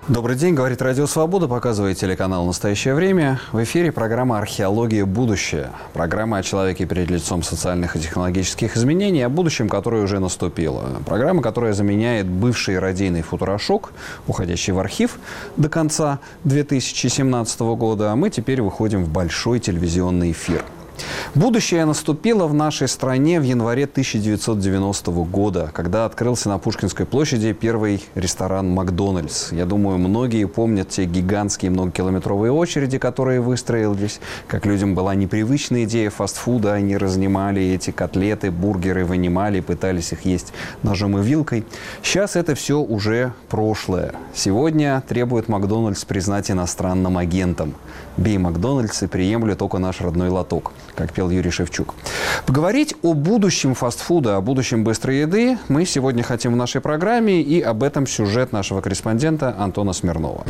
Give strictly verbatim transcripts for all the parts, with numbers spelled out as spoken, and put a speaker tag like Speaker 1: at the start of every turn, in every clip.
Speaker 1: Добрый день, говорит Радио Свобода, показывает телеканал «Настоящее время». В эфире программа «Археология. Будущее». Программа о человеке перед лицом социальных и технологических изменений, о будущем, которое уже наступило. Программа, которая заменяет бывший радийный «Футурошок», уходящий в архив до конца две тысячи семнадцатого года. А мы теперь выходим в большой телевизионный эфир. Будущее наступило в нашей стране в январе тысяча девятьсот девяностого года, когда открылся на Пушкинской площади первый ресторан «Макдональдс». Я думаю, многие помнят те гигантские многокилометровые очереди, которые выстроились. Как людям была непривычна идея фастфуда, они разнимали эти котлеты, бургеры, вынимали, пытались их есть ножом и вилкой. Сейчас это все уже прошлое. Сегодня требует «Макдональдс» признать иностранным агентом. «Бей Макдональдс и приемлю только наш родной лоток», как пел Юрий Шевчук. Поговорить о будущем фастфуда, о будущем быстрой еды мы сегодня хотим в нашей программе, и об этом сюжет нашего корреспондента Антона Смирнова.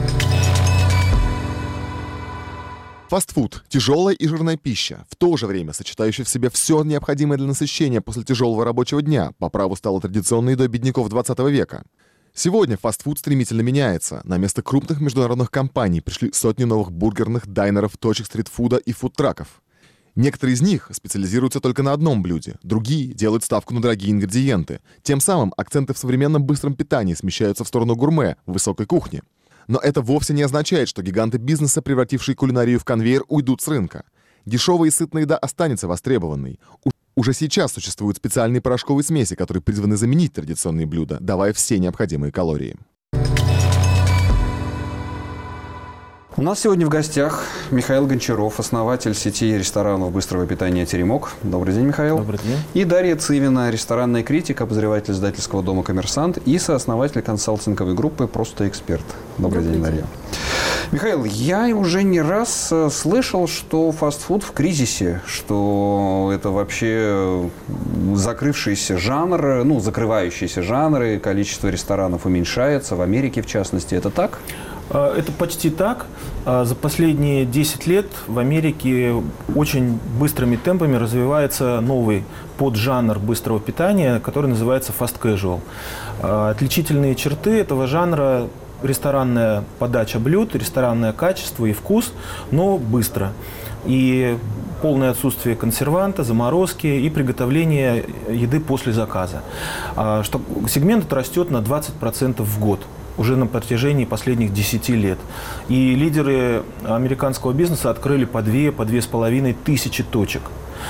Speaker 2: Фастфуд – тяжелая и жирная пища, в то же время сочетающая в себе все необходимое для насыщения после тяжелого рабочего дня, по праву стала традиционной едой бедняков двадцатого века. Сегодня фастфуд стремительно меняется. На место крупных международных компаний пришли сотни новых бургерных, дайнеров, точек стритфуда и фудтраков. Некоторые из них специализируются только на одном блюде, другие делают ставку на дорогие ингредиенты. Тем самым акценты в современном быстром питании смещаются в сторону гурме, высокой кухни. Но это вовсе не означает, что гиганты бизнеса, превратившие кулинарию в конвейер, уйдут с рынка. Дешевая и сытная еда останется востребованной. Уже сейчас существуют специальные порошковые смеси, которые призваны заменить традиционные блюда, давая все необходимые калории.
Speaker 1: У нас сегодня в гостях Михаил Гончаров, основатель сети ресторанов быстрого питания «Теремок». Добрый день, Михаил.
Speaker 3: Добрый день. И
Speaker 1: Дарья Цивина, ресторанный критик, обозреватель издательского дома «Коммерсант» и сооснователь консалтинговой группы «Просто эксперт». Добрый, Добрый день, день, Дарья. Михаил, я уже не раз слышал, что фастфуд в кризисе, что это вообще закрывшийся жанр, ну, закрывающиеся жанры, количество ресторанов уменьшается, в Америке в частности. Это так?
Speaker 3: Это почти так. За последние десять лет в Америке очень быстрыми темпами развивается новый поджанр быстрого питания, который называется fast casual. Отличительные черты этого жанра – ресторанная подача блюд, ресторанное качество и вкус, но быстро. И полное отсутствие консерванта, заморозки и приготовления еды после заказа. Что сегмент этот растет на двадцать процентов в год уже на протяжении последних десяти лет. И лидеры американского бизнеса открыли по две, по две с половиной тысячи точек.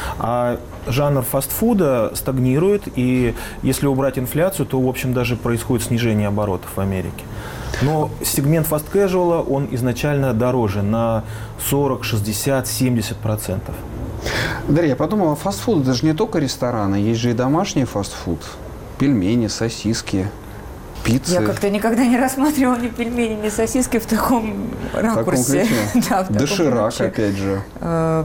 Speaker 3: А жанр фастфуда стагнирует, и если убрать инфляцию, то, в общем, даже происходит снижение оборотов в Америке. Но сегмент фаст-кэжуала, он изначально дороже на сорок, шестьдесят, семьдесят процентов.
Speaker 1: Дарья, я подумала, фастфуд – это же не только рестораны, есть же и домашний фастфуд. Пельмени, сосиски, пиццы.
Speaker 4: Я как-то никогда не рассматривала ни пельмени, ни сосиски в таком ракурсе.
Speaker 1: В таком ключе? Доширак, опять же.
Speaker 4: Э,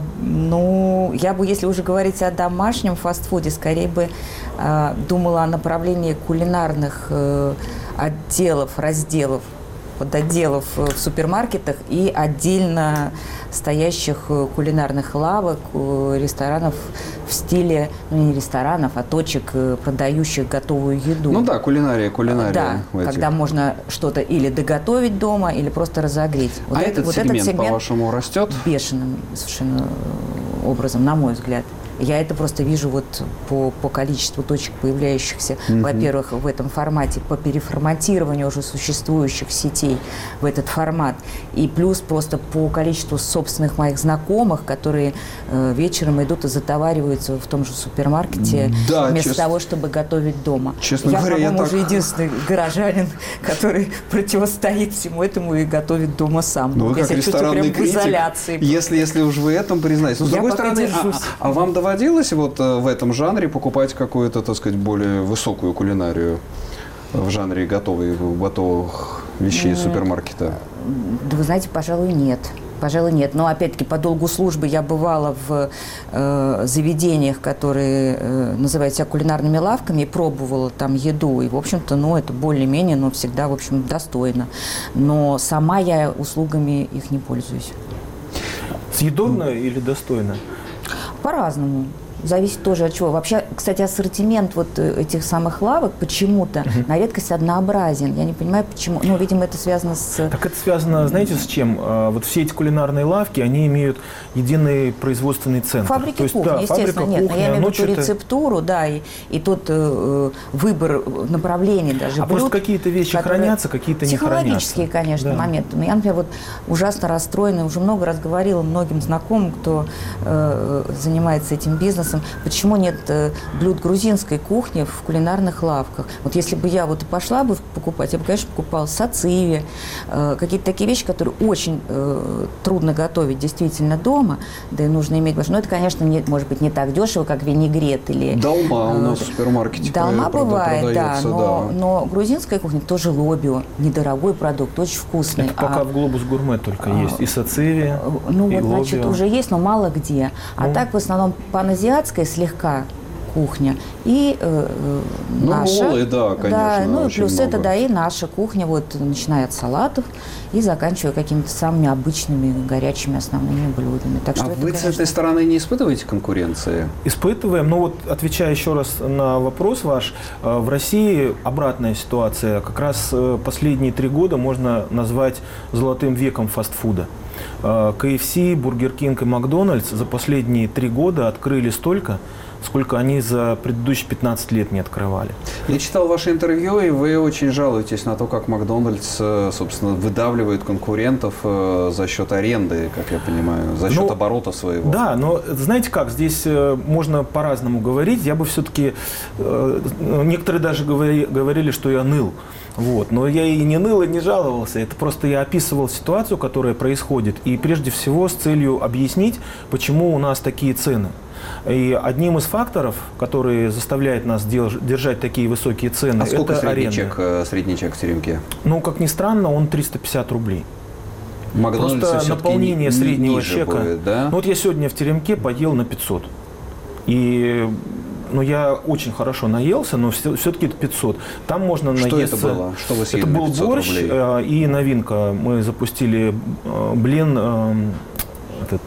Speaker 4: ну, я бы, если уже говорить о домашнем фастфуде, скорее бы э, думала о направлении кулинарных э, отделов, разделов, подотделов в супермаркетах и отдельно стоящих кулинарных лавок, ресторанов в стиле, ну не ресторанов, а точек, продающих готовую еду.
Speaker 1: Ну да, кулинария, кулинария.
Speaker 4: Да, когда можно что-то или доготовить дома, или просто разогреть. Вот
Speaker 1: а
Speaker 4: это,
Speaker 1: этот,
Speaker 4: вот
Speaker 1: сегмент,
Speaker 4: этот сегмент,
Speaker 1: по-вашему, растет?
Speaker 4: Бешеным совершенно образом, на мой взгляд. Я это просто вижу вот по, по количеству точек, появляющихся, mm-hmm. во-первых, в этом формате, по переформатированию уже существующих сетей в этот формат. И плюс просто по количеству собственных моих знакомых, которые э, вечером идут и затовариваются в том же супермаркете,
Speaker 1: да,
Speaker 4: вместо
Speaker 1: честно,
Speaker 4: того, чтобы готовить дома.
Speaker 1: Честно
Speaker 4: я,
Speaker 1: говоря,
Speaker 4: по-моему,
Speaker 1: я
Speaker 4: уже
Speaker 1: так...
Speaker 4: единственный горожанин, который противостоит всему этому и готовит дома сам.
Speaker 1: Ну, вы
Speaker 4: я
Speaker 1: как
Speaker 4: себя чувствую прям в изоляции.
Speaker 1: Если, если уж вы этом признаетесь. Но, с
Speaker 4: я
Speaker 1: другой стороны, а, а вам доводилось вот в этом жанре покупать какую-то, так сказать, более высокую кулинарию в жанре готовых, готовых вещей из супермаркета?
Speaker 4: Да вы знаете, пожалуй, нет. Пожалуй, нет. Но, опять-таки, по долгу службы я бывала в э, заведениях, которые э, называют себя кулинарными лавками, и пробовала там еду. И, в общем-то, ну, это более-менее, но всегда, в общем, достойно. Но сама я услугами их не пользуюсь.
Speaker 3: Съедобно или достойно?
Speaker 4: По-разному. зависит тоже от чего. Вообще, кстати, ассортимент вот этих самых лавок почему-то uh-huh. на редкость однообразен. Я не понимаю, почему. Ну, видимо, это связано с...
Speaker 3: Так это связано, знаете, с чем? Вот все эти кулинарные лавки, они имеют единый производственный центр.
Speaker 4: Фабрики
Speaker 3: То есть,
Speaker 4: кухни,
Speaker 3: да,
Speaker 4: естественно,
Speaker 3: фабрика,
Speaker 4: нет.
Speaker 3: кухня,
Speaker 4: Но я имею в виду
Speaker 3: что-то...
Speaker 4: рецептуру, да, и, и тот э, выбор направлений даже
Speaker 3: А
Speaker 4: блюд,
Speaker 3: просто какие-то вещи хранятся, какие-то не хранятся.
Speaker 4: Психологические, конечно,
Speaker 3: да.
Speaker 4: моменты. Но я, например, вот ужасно расстроена, уже много раз говорила многим знакомым, кто э, занимается этим бизнесом, почему нет э, блюд грузинской кухни в кулинарных лавках. Вот если бы я вот и пошла бы покупать, я бы, конечно, покупала сациви, э, какие-то такие вещи, которые очень э, трудно готовить действительно дома, да и нужно иметь больше. Но это, конечно, не, может быть, не так дешево, как винегрет или...
Speaker 1: Долма
Speaker 4: э,
Speaker 1: у нас в супермаркете
Speaker 4: Долма бывает, да, но,
Speaker 1: да.
Speaker 4: но грузинская кухня тоже лобио, недорогой продукт, очень вкусный.
Speaker 3: Это пока
Speaker 4: а,
Speaker 3: в Глобус Гурме только
Speaker 4: а,
Speaker 3: есть. И сациви,
Speaker 4: ну
Speaker 3: и
Speaker 4: вот,
Speaker 3: лобио.
Speaker 4: значит, уже есть, но мало где. А
Speaker 3: ну.
Speaker 4: так, в основном, паназиатская слегка кухня и э,
Speaker 1: ну,
Speaker 4: наша.
Speaker 1: Роллы, да, конечно.
Speaker 4: Да, ну и плюс
Speaker 1: много.
Speaker 4: это, да, и наша кухня, вот, начиная от салатов и заканчивая какими-то самыми обычными горячими основными блюдами. Так что
Speaker 1: а
Speaker 4: это,
Speaker 1: вы
Speaker 4: конечно...
Speaker 1: с этой стороны не испытываете конкуренции?
Speaker 3: Испытываем. Но вот, отвечая еще раз на вопрос ваш, в России обратная ситуация. Как раз последние три года можно назвать золотым веком фастфуда. кей эф си, Бургер Кинг и Макдональдс за последние три года открыли столько, сколько они за предыдущие пятнадцать лет не открывали.
Speaker 1: Я читал ваше интервью, и вы очень жалуетесь на то, как Макдональдс, собственно, выдавливает конкурентов за счет аренды, как я понимаю, за счет
Speaker 3: ну,
Speaker 1: оборота своего.
Speaker 3: Да, но знаете как, здесь можно по-разному говорить. Я бы все-таки, некоторые даже говорили, что я ныл. Вот. Но я и не ныл, и не жаловался. Это просто я описывал ситуацию, которая происходит, и прежде всего с целью объяснить, почему у нас такие цены. И одним из факторов, который заставляет нас держать такие высокие цены,
Speaker 1: а сколько
Speaker 3: это
Speaker 1: средний
Speaker 3: аренда.
Speaker 1: чек, средний чек в теремке?
Speaker 3: Ну, как ни странно, он триста пятьдесят рублей.
Speaker 1: Просто
Speaker 3: наполнение среднего чека.
Speaker 1: Будет, да?
Speaker 3: Ну, вот я сегодня в теремке поел на пятьсот. И ну, я очень хорошо наелся, но все-таки это пятьсот. Там можно
Speaker 1: Что
Speaker 3: наесться...
Speaker 1: это было? Что вы съели
Speaker 3: Это
Speaker 1: на
Speaker 3: был
Speaker 1: пятьсот
Speaker 3: борщ
Speaker 1: рублей?
Speaker 3: И новинка. Мы запустили блин, этот,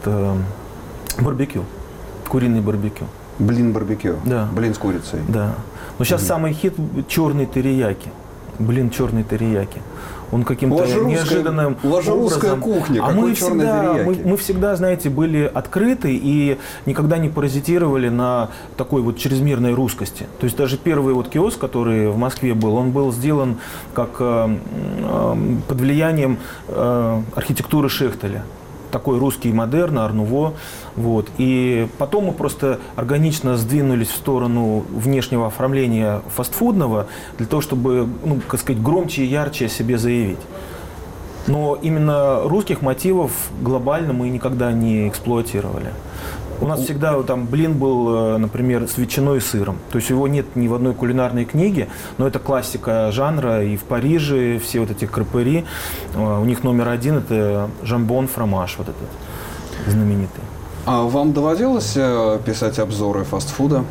Speaker 3: барбекю, куриный барбекю.
Speaker 1: Блин барбекю?
Speaker 3: Да.
Speaker 1: Блин с курицей?
Speaker 3: Да. Но сейчас угу. самый хит – черный терияки. Блин, черный терияки. Он каким-то неожиданным
Speaker 1: образом. Кухня,
Speaker 3: а мы всегда, мы, мы всегда, знаете, были открыты и никогда не паразитировали на такой вот чрезмерной русскости. То есть даже первый вот киоск, который в Москве был, он был сделан как э, э, под влиянием э, архитектуры Шехтеля. Такой русский модерн, ар-нуво. Вот. И потом мы просто органично сдвинулись в сторону внешнего оформления фастфудного для того, чтобы, ну, как сказать, громче и ярче о себе заявить. Но именно русских мотивов глобально мы никогда не эксплуатировали. У нас всегда там блин был, например, с ветчиной и сыром. То есть его нет ни в одной кулинарной книге, но это классика жанра. И в Париже все вот эти крепери, у них номер один – это жамбон фромаж, вот этот знаменитый.
Speaker 1: А вам доводилось писать обзоры фастфуда?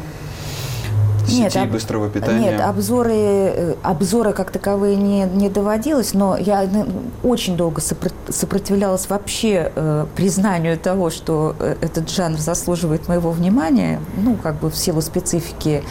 Speaker 4: Нет,
Speaker 1: сетей
Speaker 4: об...
Speaker 1: быстрого питания?
Speaker 4: Нет, обзоры, обзоры как таковые не, не доводилось, но я очень долго сопротивлялась вообще э, признанию того, что этот жанр заслуживает моего внимания, ну, как бы в силу специфики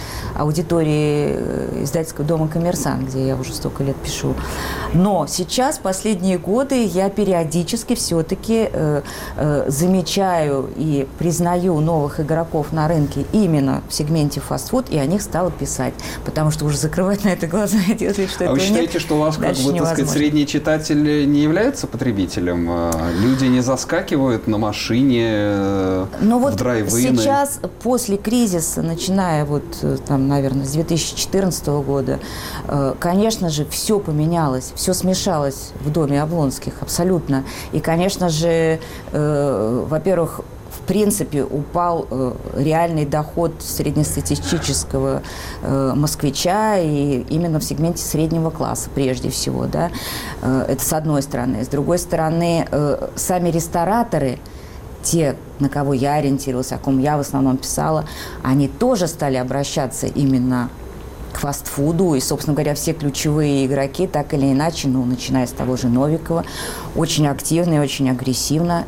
Speaker 4: аудитории издательского дома «Коммерсант», где я уже столько лет пишу. Но сейчас, последние годы, я периодически все-таки э, э, замечаю и признаю новых игроков на рынке именно в сегменте фастфуд, и о них стала писать, потому что уже закрывать на это глаза и делать вид, что
Speaker 1: а
Speaker 4: этого нет.
Speaker 1: А вы считаете, что у вас, как бы, так сказать, средний читатель не является потребителем? Люди не заскакивают на машине,
Speaker 4: но
Speaker 1: в
Speaker 4: вот
Speaker 1: драйв-ины?
Speaker 4: Сейчас, после кризиса, начиная вот, там, наверное, с две тысячи четырнадцатого года, конечно же, все поменялось, все смешалось в доме Облонских абсолютно. И, конечно же, э, во-первых, в принципе, упал э, реальный доход среднестатистического э, москвича, и именно в сегменте среднего класса прежде всего. Да? Э, это с одной стороны. С другой стороны, э, сами рестораторы, те, на кого я ориентировалась, о ком я в основном писала, они тоже стали обращаться именно к фастфуду. И, собственно говоря, все ключевые игроки, так или иначе, ну, начиная с того же Новикова, очень активно и очень агрессивно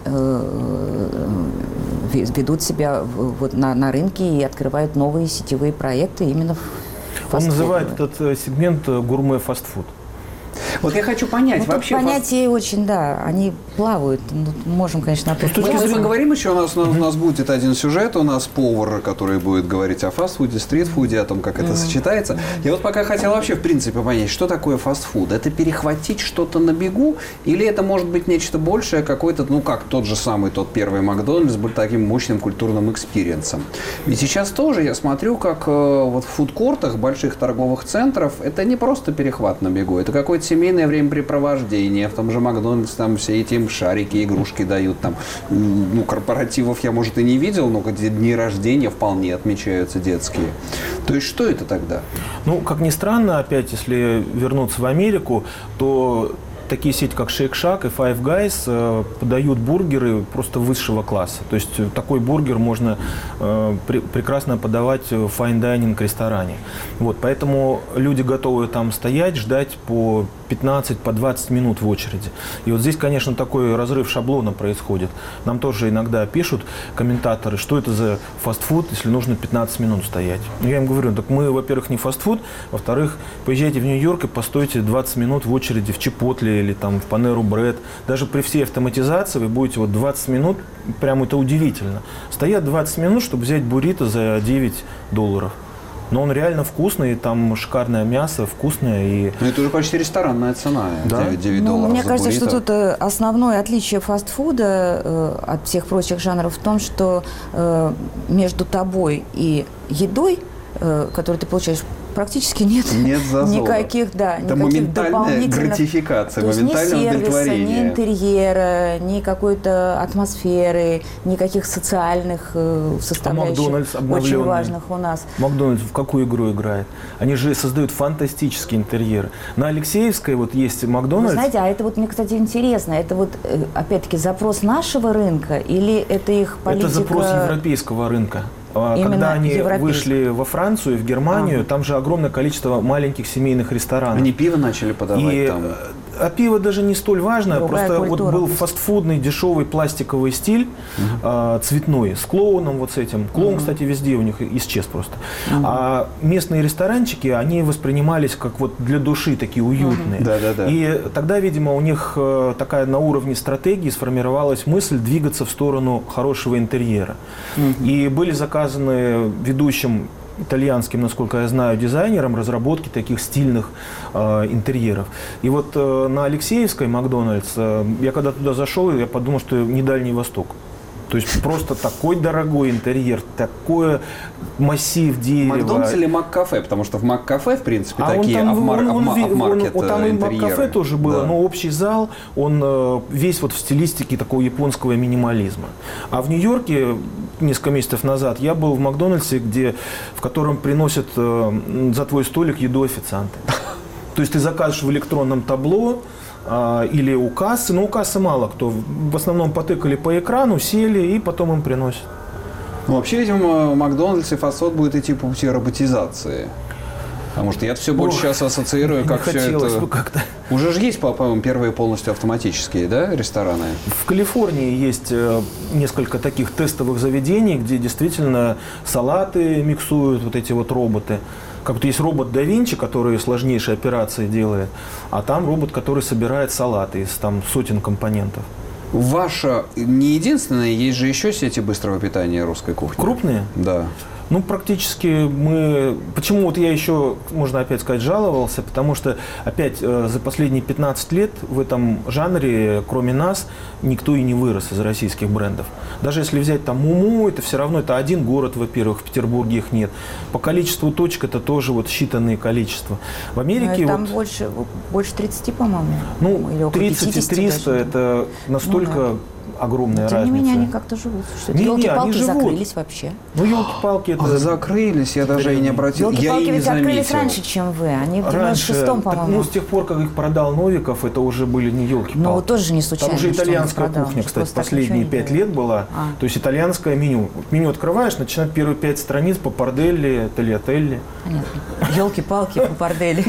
Speaker 4: э, ведут себя вот на, на рынке и открывают новые сетевые проекты именно в фастфуде.
Speaker 3: Он называет этот сегмент гурме-фастфуд.
Speaker 1: Вот я хочу понять,
Speaker 4: ну,
Speaker 1: вообще...
Speaker 4: понятия фаст... очень, да, они плавают. Ну, можем, конечно, опять...
Speaker 1: Мы сейчас поговорим еще, у нас, у нас будет один сюжет, у нас повар, который будет говорить о фастфуде, стритфуде, о том, как это сочетается. Я вот пока хотел вообще, в принципе, понять, что такое фастфуд? Это перехватить что-то на бегу или это может быть нечто большее, какой-то, ну, как тот же самый, тот первый Макдональдс был таким мощным культурным экспириенсом? Ведь сейчас тоже я смотрю, как э, вот в фудкортах больших торговых центров это не просто перехват на бегу, это какой-то семейное времяпрепровождение. В том же Макдональдс там все эти шарики, игрушки дают. Там, ну, корпоративов я, может, и не видел, но где дни рождения вполне отмечаются детские. То есть, что это тогда?
Speaker 3: Ну, как ни странно, опять, если вернуться в Америку, то такие сети, как Shake Shack и Five Guys, э, подают бургеры просто высшего класса. То есть такой бургер можно э, при, прекрасно подавать в файн-дайнинг ресторане. Вот, поэтому люди готовы там стоять, ждать по пятнадцать, по двадцать минут в очереди. И вот здесь, конечно, такой разрыв шаблона происходит. Нам тоже иногда пишут комментаторы, что это за фастфуд, если нужно пятнадцать минут стоять. Я им говорю, так мы, во-первых, не фастфуд, во-вторых, поезжайте в Нью-Йорк и постойте двадцать минут в очереди в Чипотле или там в Панеру Бред. Даже при всей автоматизации вы будете вот двадцать минут, прям это удивительно. Стоят двадцать минут, чтобы взять буррито за девять долларов. Но он реально вкусный, там шикарное мясо, вкусное. И...
Speaker 1: Ну, это уже почти ресторанная цена,
Speaker 3: да?
Speaker 1: девять
Speaker 4: ну,
Speaker 1: долларов
Speaker 4: мне
Speaker 1: за
Speaker 4: кажется,
Speaker 1: буррито.
Speaker 4: что тут э, основное отличие фастфуда э, от всех прочих жанров в том, что э, между тобой и едой, э, которую ты получаешь, практически нет,
Speaker 1: нет
Speaker 4: никаких, да,
Speaker 1: это
Speaker 4: никаких дополнительных...
Speaker 1: гратификация,
Speaker 4: то есть
Speaker 1: моментальное
Speaker 4: ни сервиса,
Speaker 1: удовлетворение.
Speaker 4: ни интерьера, ни какой-то атмосферы, никаких социальных э, составляющих,
Speaker 3: а
Speaker 4: очень важных у нас.
Speaker 3: Макдональдс в какую игру играет? Они же создают фантастические интерьеры. На Алексеевской вот есть Макдональдс.
Speaker 4: Вы знаете, а это вот мне, кстати, интересно, это вот, опять-таки, запрос нашего рынка или это их политика?
Speaker 3: Это запрос европейского рынка. Именно когда они вышли во Францию и в Германию, ага. там же огромное количество маленьких семейных ресторанов.
Speaker 1: Они пиво начали подавать
Speaker 3: и,
Speaker 1: там.
Speaker 3: А пиво даже не столь важно.
Speaker 4: Другая
Speaker 3: просто
Speaker 4: культура.
Speaker 3: Вот был фастфудный дешевый пластиковый стиль, угу. а, цветной, с клоуном вот с этим. Клоун, угу. кстати, везде у них исчез просто. Угу. А местные ресторанчики, они воспринимались как вот для души такие уютные.
Speaker 1: Угу. Да, да, да.
Speaker 3: И тогда, видимо, у них такая на уровне стратегии сформировалась мысль двигаться в сторону хорошего интерьера. Угу. И были заказаны ведущим итальянским, насколько я знаю, дизайнером разработки таких стильных э, интерьеров. И вот э, на Алексеевской Макдональдс, э, я когда туда зашел, я подумал, что не Дальний Восток. То есть просто такой дорогой интерьер, такой массив дерева.
Speaker 1: Макдональдс или Мак-кафе? Потому что в Мак-кафе, в принципе, а такие оф-маркет интерьеры.
Speaker 3: Там и Мак-кафе тоже было, да. но общий зал, он весь вот в стилистике такого японского минимализма. А в Нью-Йорке несколько месяцев назад я был в Макдональдсе, где, в котором приносят э, за твой столик еду официанты. То есть ты заказываешь в электронном табло, или у кассы, но у кассы мало кто. В основном потыкали по экрану, сели и потом им приносят.
Speaker 1: Ну, вообще, видимо, Макдональдс и фастфуд будет идти по пути роботизации. Потому что я все больше Ох, сейчас ассоциирую, как все это...
Speaker 3: как-то.
Speaker 1: Уже же есть, по-моему, первые полностью автоматические, да, рестораны?
Speaker 3: В Калифорнии есть несколько таких тестовых заведений, где действительно салаты миксуют вот эти вот роботы. Как-то есть робот да Винчи, который сложнейшие операции делает, а там робот, который собирает салаты из там сотен компонентов.
Speaker 1: Ваша не единственная, есть же еще сети быстрого питания русской кухни.
Speaker 3: Крупные?
Speaker 1: Да.
Speaker 3: Ну, практически мы... Почему вот я еще, можно опять сказать, жаловался? Потому что, опять, за последние пятнадцать лет в этом жанре, кроме нас, никто и не вырос из российских брендов. Даже если взять там Муму, это все равно это один город, во-первых, в Петербурге их нет. По количеству точек это тоже вот считанные количества. В Америке...
Speaker 4: Там
Speaker 3: вот,
Speaker 4: больше, больше тридцати, по-моему.
Speaker 3: Ну, тридцать и триста это настолько... Ну, да. огромная
Speaker 4: Тем
Speaker 3: разница.
Speaker 4: не менее, они как-то живут. Что
Speaker 3: Не, не, они
Speaker 4: елки-палки
Speaker 3: живут.
Speaker 4: закрылись вообще.
Speaker 3: Ну, елки-палки, это...
Speaker 1: Ах, закрылись, я даже и не обратил, я и
Speaker 4: Елки-палки
Speaker 1: не
Speaker 4: ведь закрылись
Speaker 1: заметил.
Speaker 4: раньше, чем вы. Они в
Speaker 3: Раньше,
Speaker 4: девяносто шестом,
Speaker 3: так,
Speaker 4: по-моему.
Speaker 3: ну, с тех пор, как их продал Новиков, это уже были не елки-палки.
Speaker 4: Ну, тоже не случайно.
Speaker 3: Там уже
Speaker 4: что он
Speaker 3: итальянская
Speaker 4: продал,
Speaker 3: кухня,
Speaker 4: что
Speaker 3: кстати,
Speaker 4: просто так
Speaker 3: последние
Speaker 4: ничего не
Speaker 3: пять
Speaker 4: было.
Speaker 3: лет была.
Speaker 4: А.
Speaker 3: То есть итальянское меню. Меню открываешь, начинают первые пять страниц по Парделли, Тальятелли.
Speaker 4: Понятно. Елки-палки, папардели.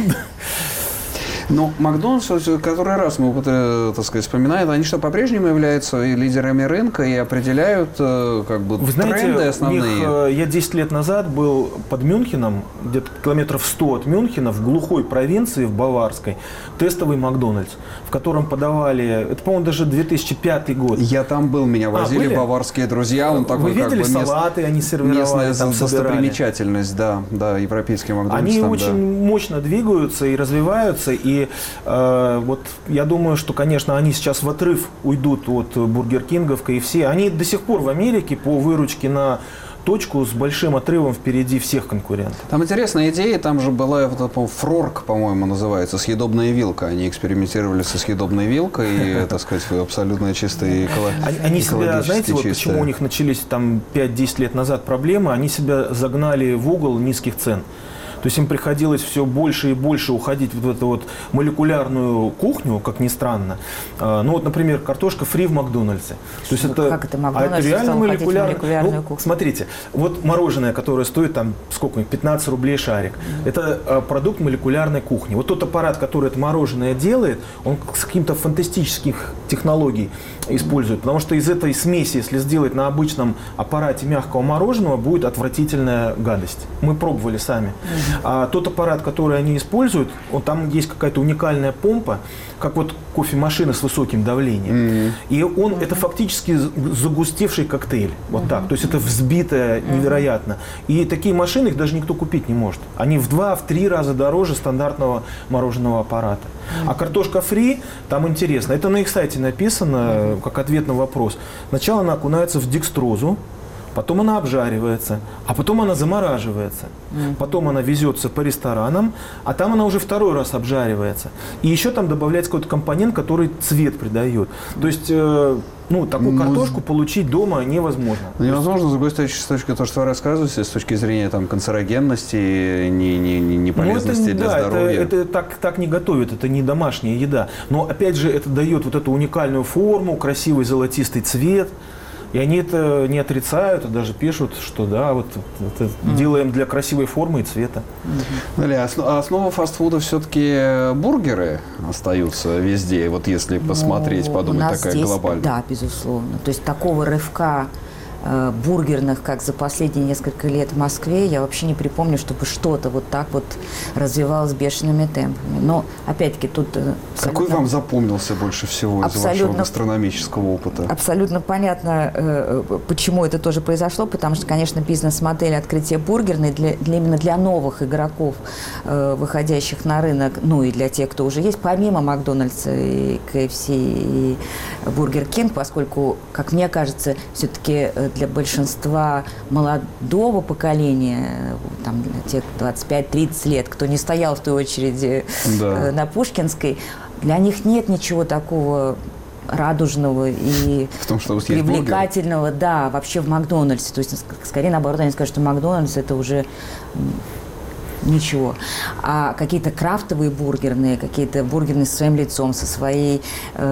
Speaker 1: Но Макдональдс, который раз мы, э, так сказать, вспоминаем, они что, по-прежнему являются и лидерами рынка и определяют э, как бы
Speaker 3: Вы знаете,
Speaker 1: тренды
Speaker 3: у
Speaker 1: основные?
Speaker 3: них, э, я десять лет назад был под Мюнхеном, где-то километров сто от Мюнхена, в глухой провинции, в Баварской, тестовый Макдональдс, в котором подавали, это, по-моему, даже две тысячи пятый год.
Speaker 1: Я там был, меня возили
Speaker 3: были?
Speaker 1: баварские друзья. Он такой,
Speaker 3: Вы видели
Speaker 1: как бы, мест-
Speaker 3: салаты, они сервировали,
Speaker 1: местная
Speaker 3: там собирали.
Speaker 1: достопримечательность, да, да, европейский Макдональдс.
Speaker 3: Они
Speaker 1: там,
Speaker 3: очень
Speaker 1: да.
Speaker 3: мощно двигаются и развиваются, и э, вот я думаю, что, конечно, они сейчас в отрыв уйдут от Бургер Кингов, кей эф си. Они до сих пор в Америке по выручке на точку с большим отрывом впереди всех конкурентов.
Speaker 1: Там интересная идея, там же была вот, по-моему, фрорк, по-моему, называется, съедобная вилка. Они экспериментировали со съедобной вилкой, и, так сказать, абсолютно чистые экологически.
Speaker 3: Они, они себя, знаете, вот почему у них начались там пять-десять лет назад проблемы, они себя загнали в угол низких цен. То есть им приходилось все больше и больше уходить в эту вот молекулярную кухню, как ни странно. Ну вот, например, картошка фри в Макдональдсе. То есть это,
Speaker 4: как это
Speaker 3: а
Speaker 4: Макдональдс
Speaker 3: это реально
Speaker 4: стал ходить в
Speaker 3: молекуляр...
Speaker 4: молекулярную
Speaker 3: ну,
Speaker 4: кухню?
Speaker 3: Смотрите, вот мороженое, которое стоит там сколько, пятнадцать рублей шарик, mm-hmm. это а, продукт молекулярной кухни. Вот тот аппарат, который это мороженое делает, он с каким-то фантастических технологий использует. Потому что из этой смеси, если сделать на обычном аппарате мягкого мороженого, будет отвратительная гадость. Мы пробовали сами. Mm-hmm. А тот аппарат, который они используют, он, там есть какая-то уникальная помпа, как вот кофемашина с высоким давлением. Mm-hmm. И он, mm-hmm. это фактически загустевший коктейль. Вот mm-hmm. так. То есть это взбитое невероятно. И такие машины их даже никто купить не может. Они в два, в три раза дороже стандартного мороженого аппарата. Mm-hmm. А картошка фри, там интересно. Это на их сайте написано, mm-hmm. как ответ на вопрос. Сначала она окунается в декстрозу, потом она обжаривается, а потом она замораживается. Mm-hmm. Потом она везется по ресторанам, а там она уже второй раз обжаривается. И еще там добавляется какой-то компонент, который цвет придает. То есть, э, ну, такую
Speaker 1: ну,
Speaker 3: картошку получить дома невозможно.
Speaker 1: Невозможно, с другой точки, с точки того, что вы рассказываете, с точки зрения там, канцерогенности, не, не, не, не полезности
Speaker 3: ну, это,
Speaker 1: для
Speaker 3: да,
Speaker 1: здоровья.
Speaker 3: Это, это так, так не готовят, это не домашняя еда. Но, опять же, это дает вот эту уникальную форму, красивый золотистый цвет. И они это не отрицают, а даже пишут, что да, вот это mm-hmm. делаем для красивой формы и цвета.
Speaker 1: Далее, основ, основа фастфуда все-таки бургеры остаются везде, вот если посмотреть,
Speaker 4: ну,
Speaker 1: подумать,
Speaker 4: у нас
Speaker 1: такая
Speaker 4: здесь,
Speaker 1: глобальная.
Speaker 4: Да, безусловно. То есть такого рывка э, бургерных, как за последние несколько лет в Москве, я вообще не припомню, чтобы что-то вот так вот развивалось бешеными темпами. Но, опять-таки, тут... Э,
Speaker 1: Какой вам запомнился больше всего из вашего гастрономического опыта?
Speaker 4: Абсолютно понятно, э, почему это тоже произошло, потому что, конечно, бизнес-модель открытия бургерной для, для, именно для новых игроков, э, выходящих на рынок, ну и для тех, кто уже есть, помимо Макдональдса и кей эф си и Бургер Кинг, поскольку, как мне кажется, все-таки для большинства молодого поколения, там, для тех двадцать пять тридцать лет, кто не стоял в той очереди да. на Пушкинской, для них нет ничего такого радужного и
Speaker 1: в том, чтобы
Speaker 4: привлекательного, бургер. Да, вообще в Макдональдсе. То есть, скорее наоборот, они скажут, что Макдональдс это уже ничего. А какие-то крафтовые бургерные, какие-то бургерные со своим лицом, со своей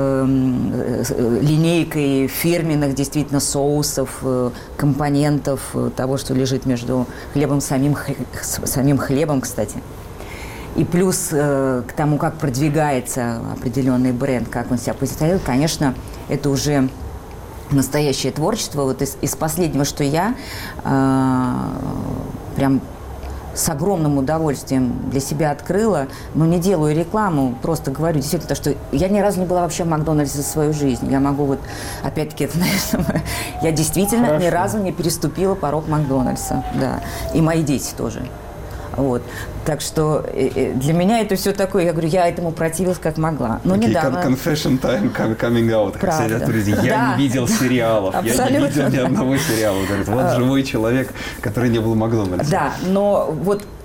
Speaker 4: э, линейкой фирменных действительно соусов, э, компонентов, э, того, что лежит между хлебом, самим, самим хлебом, кстати. И плюс э, к тому, как продвигается определенный бренд, как он себя позиционирует, конечно, это уже настоящее творчество. Вот из, из последнего, что я э, прям с огромным удовольствием для себя открыла, но не делаю рекламу, просто говорю действительно то, что я ни разу не была вообще в Макдональдсе за свою жизнь. Я могу вот, опять-таки, это, наверное, я действительно Хорошо. ни разу не переступила порог Макдональдса, да, и мои дети тоже. Вот. Так что для меня это все такое, я говорю, я этому противилась как могла. Но okay, недавно...
Speaker 1: Confession time coming out. Как люди, я да. не видел сериалов, Абсолютно. я не видел ни одного сериала. Говорит, вот живой человек, который не был в Макдональдсе.
Speaker 4: Да, но вот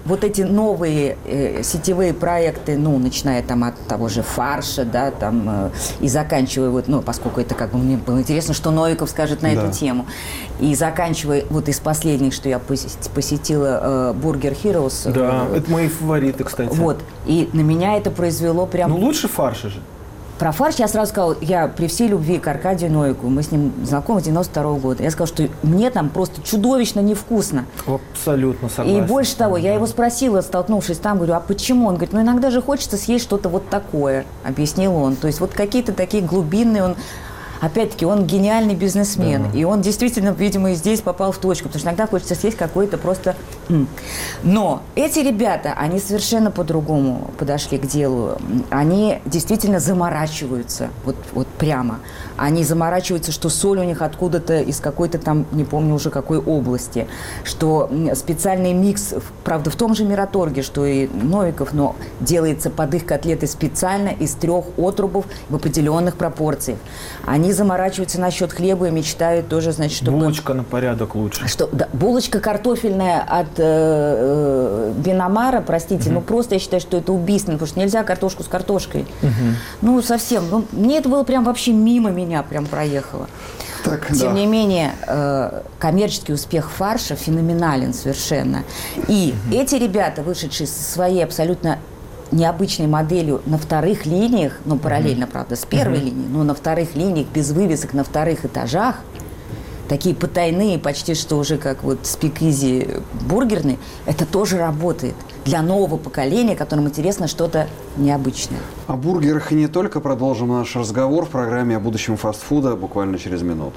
Speaker 4: вот эти новые э, сетевые проекты, ну, начиная там от того же «Фарша», да, там, э, и заканчивая, вот, ну, поскольку это как бы мне было интересно, что Новиков скажет на да. эту тему, и заканчивая вот из последних, что я посетила, э, «Бургер Heroes».
Speaker 3: Да,
Speaker 4: э,
Speaker 3: это мои фавориты, кстати.
Speaker 4: Вот, и на меня это произвело прям...
Speaker 3: Ну, лучше «Фарша» же.
Speaker 4: Про «Фарш» я сразу сказала, я при всей любви к Аркадию Новикову, мы с ним знакомы с девяносто второго года, я сказала, что мне там просто чудовищно невкусно.
Speaker 3: Абсолютно согласен.
Speaker 4: И больше того, я его спросила, столкнувшись там, говорю, а почему? Он говорит, ну иногда же хочется съесть что-то вот такое, объяснил он. То есть вот какие-то такие глубинные, он... Опять-таки, он гениальный бизнесмен, да. и он действительно, видимо, и здесь попал в точку, потому что иногда хочется съесть какой-то просто... Но эти ребята, они совершенно по-другому подошли к делу. Они действительно заморачиваются, вот, вот прямо. Они заморачиваются, что соль у них откуда-то из какой-то там, не помню уже какой области, что специальный микс, правда, в том же Мираторге, что и Новиков, но делается под их котлеты специально из трех отрубов в определенных пропорциях. Они заморачиваются насчет хлеба и мечтают тоже, значит, чтобы...
Speaker 3: Булочка на порядок лучше.
Speaker 4: Что, да, булочка картофельная от э, э, Биномара, простите, угу. ну просто я считаю, что это убийственно, потому что нельзя картошку с картошкой. Угу. Ну, совсем. Ну, мне это было прям вообще мимо меня, прям проехало. Так, Тем да. не менее, э, коммерческий успех «Фарша» феноменален совершенно. И угу. эти ребята, вышедшие со своей абсолютно необычной моделью на вторых линиях, ну, параллельно, mm-hmm. правда, с первой mm-hmm. линией, но на вторых линиях, без вывесок, на вторых этажах, такие потайные, почти что уже как вот спик-изи бургерные, это тоже работает для нового поколения, которому интересно что-то необычное.
Speaker 1: О бургерах и не только продолжим наш разговор в программе о будущем фастфуда буквально через минуту.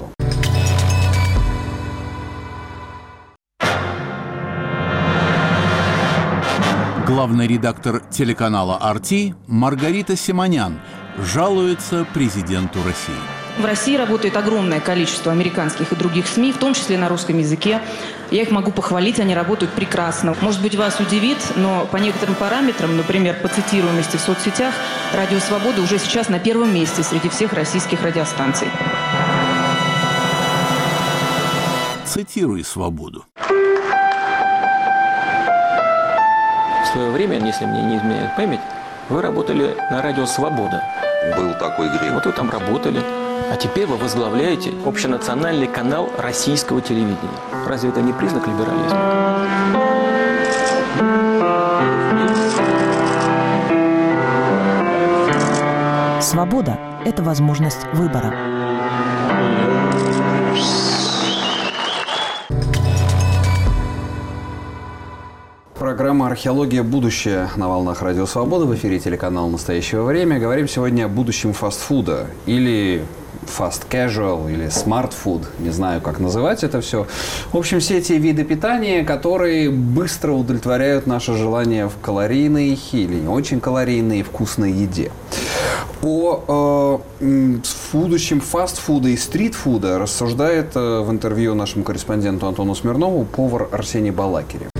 Speaker 5: Главный редактор телеканала ар ти Маргарита Симонян жалуется президенту России.
Speaker 6: В России работает огромное количество американских и других СМИ, в том числе на русском языке. Я их могу похвалить, они работают прекрасно. Может быть, вас удивит, но по некоторым параметрам, например, по цитируемости в соцсетях, «Радио Свобода» уже сейчас на первом месте среди всех российских радиостанций.
Speaker 5: Цитируй «Свободу».
Speaker 7: В свое время, если мне не изменяет память, вы работали на радио «Свобода».
Speaker 8: Был такой грех.
Speaker 7: Вот вы там работали. А теперь вы возглавляете общенациональный канал российского телевидения. Разве это не признак либерализма?
Speaker 9: Свобода – это возможность выбора.
Speaker 1: Программа «Археология. Будущее» на волнах Радио Свобода. В эфире телеканал «Настоящего время». Говорим сегодня о будущем фастфуда или fast casual, или smart food. Не знаю, как называть это все. В общем, все эти виды питания, которые быстро удовлетворяют наше желание в калорийной или не очень калорийной вкусной еде. О э, будущем фастфуда и стритфуда рассуждает э, в интервью нашему корреспонденту Антону Смирнову повар Арсений Балакирев.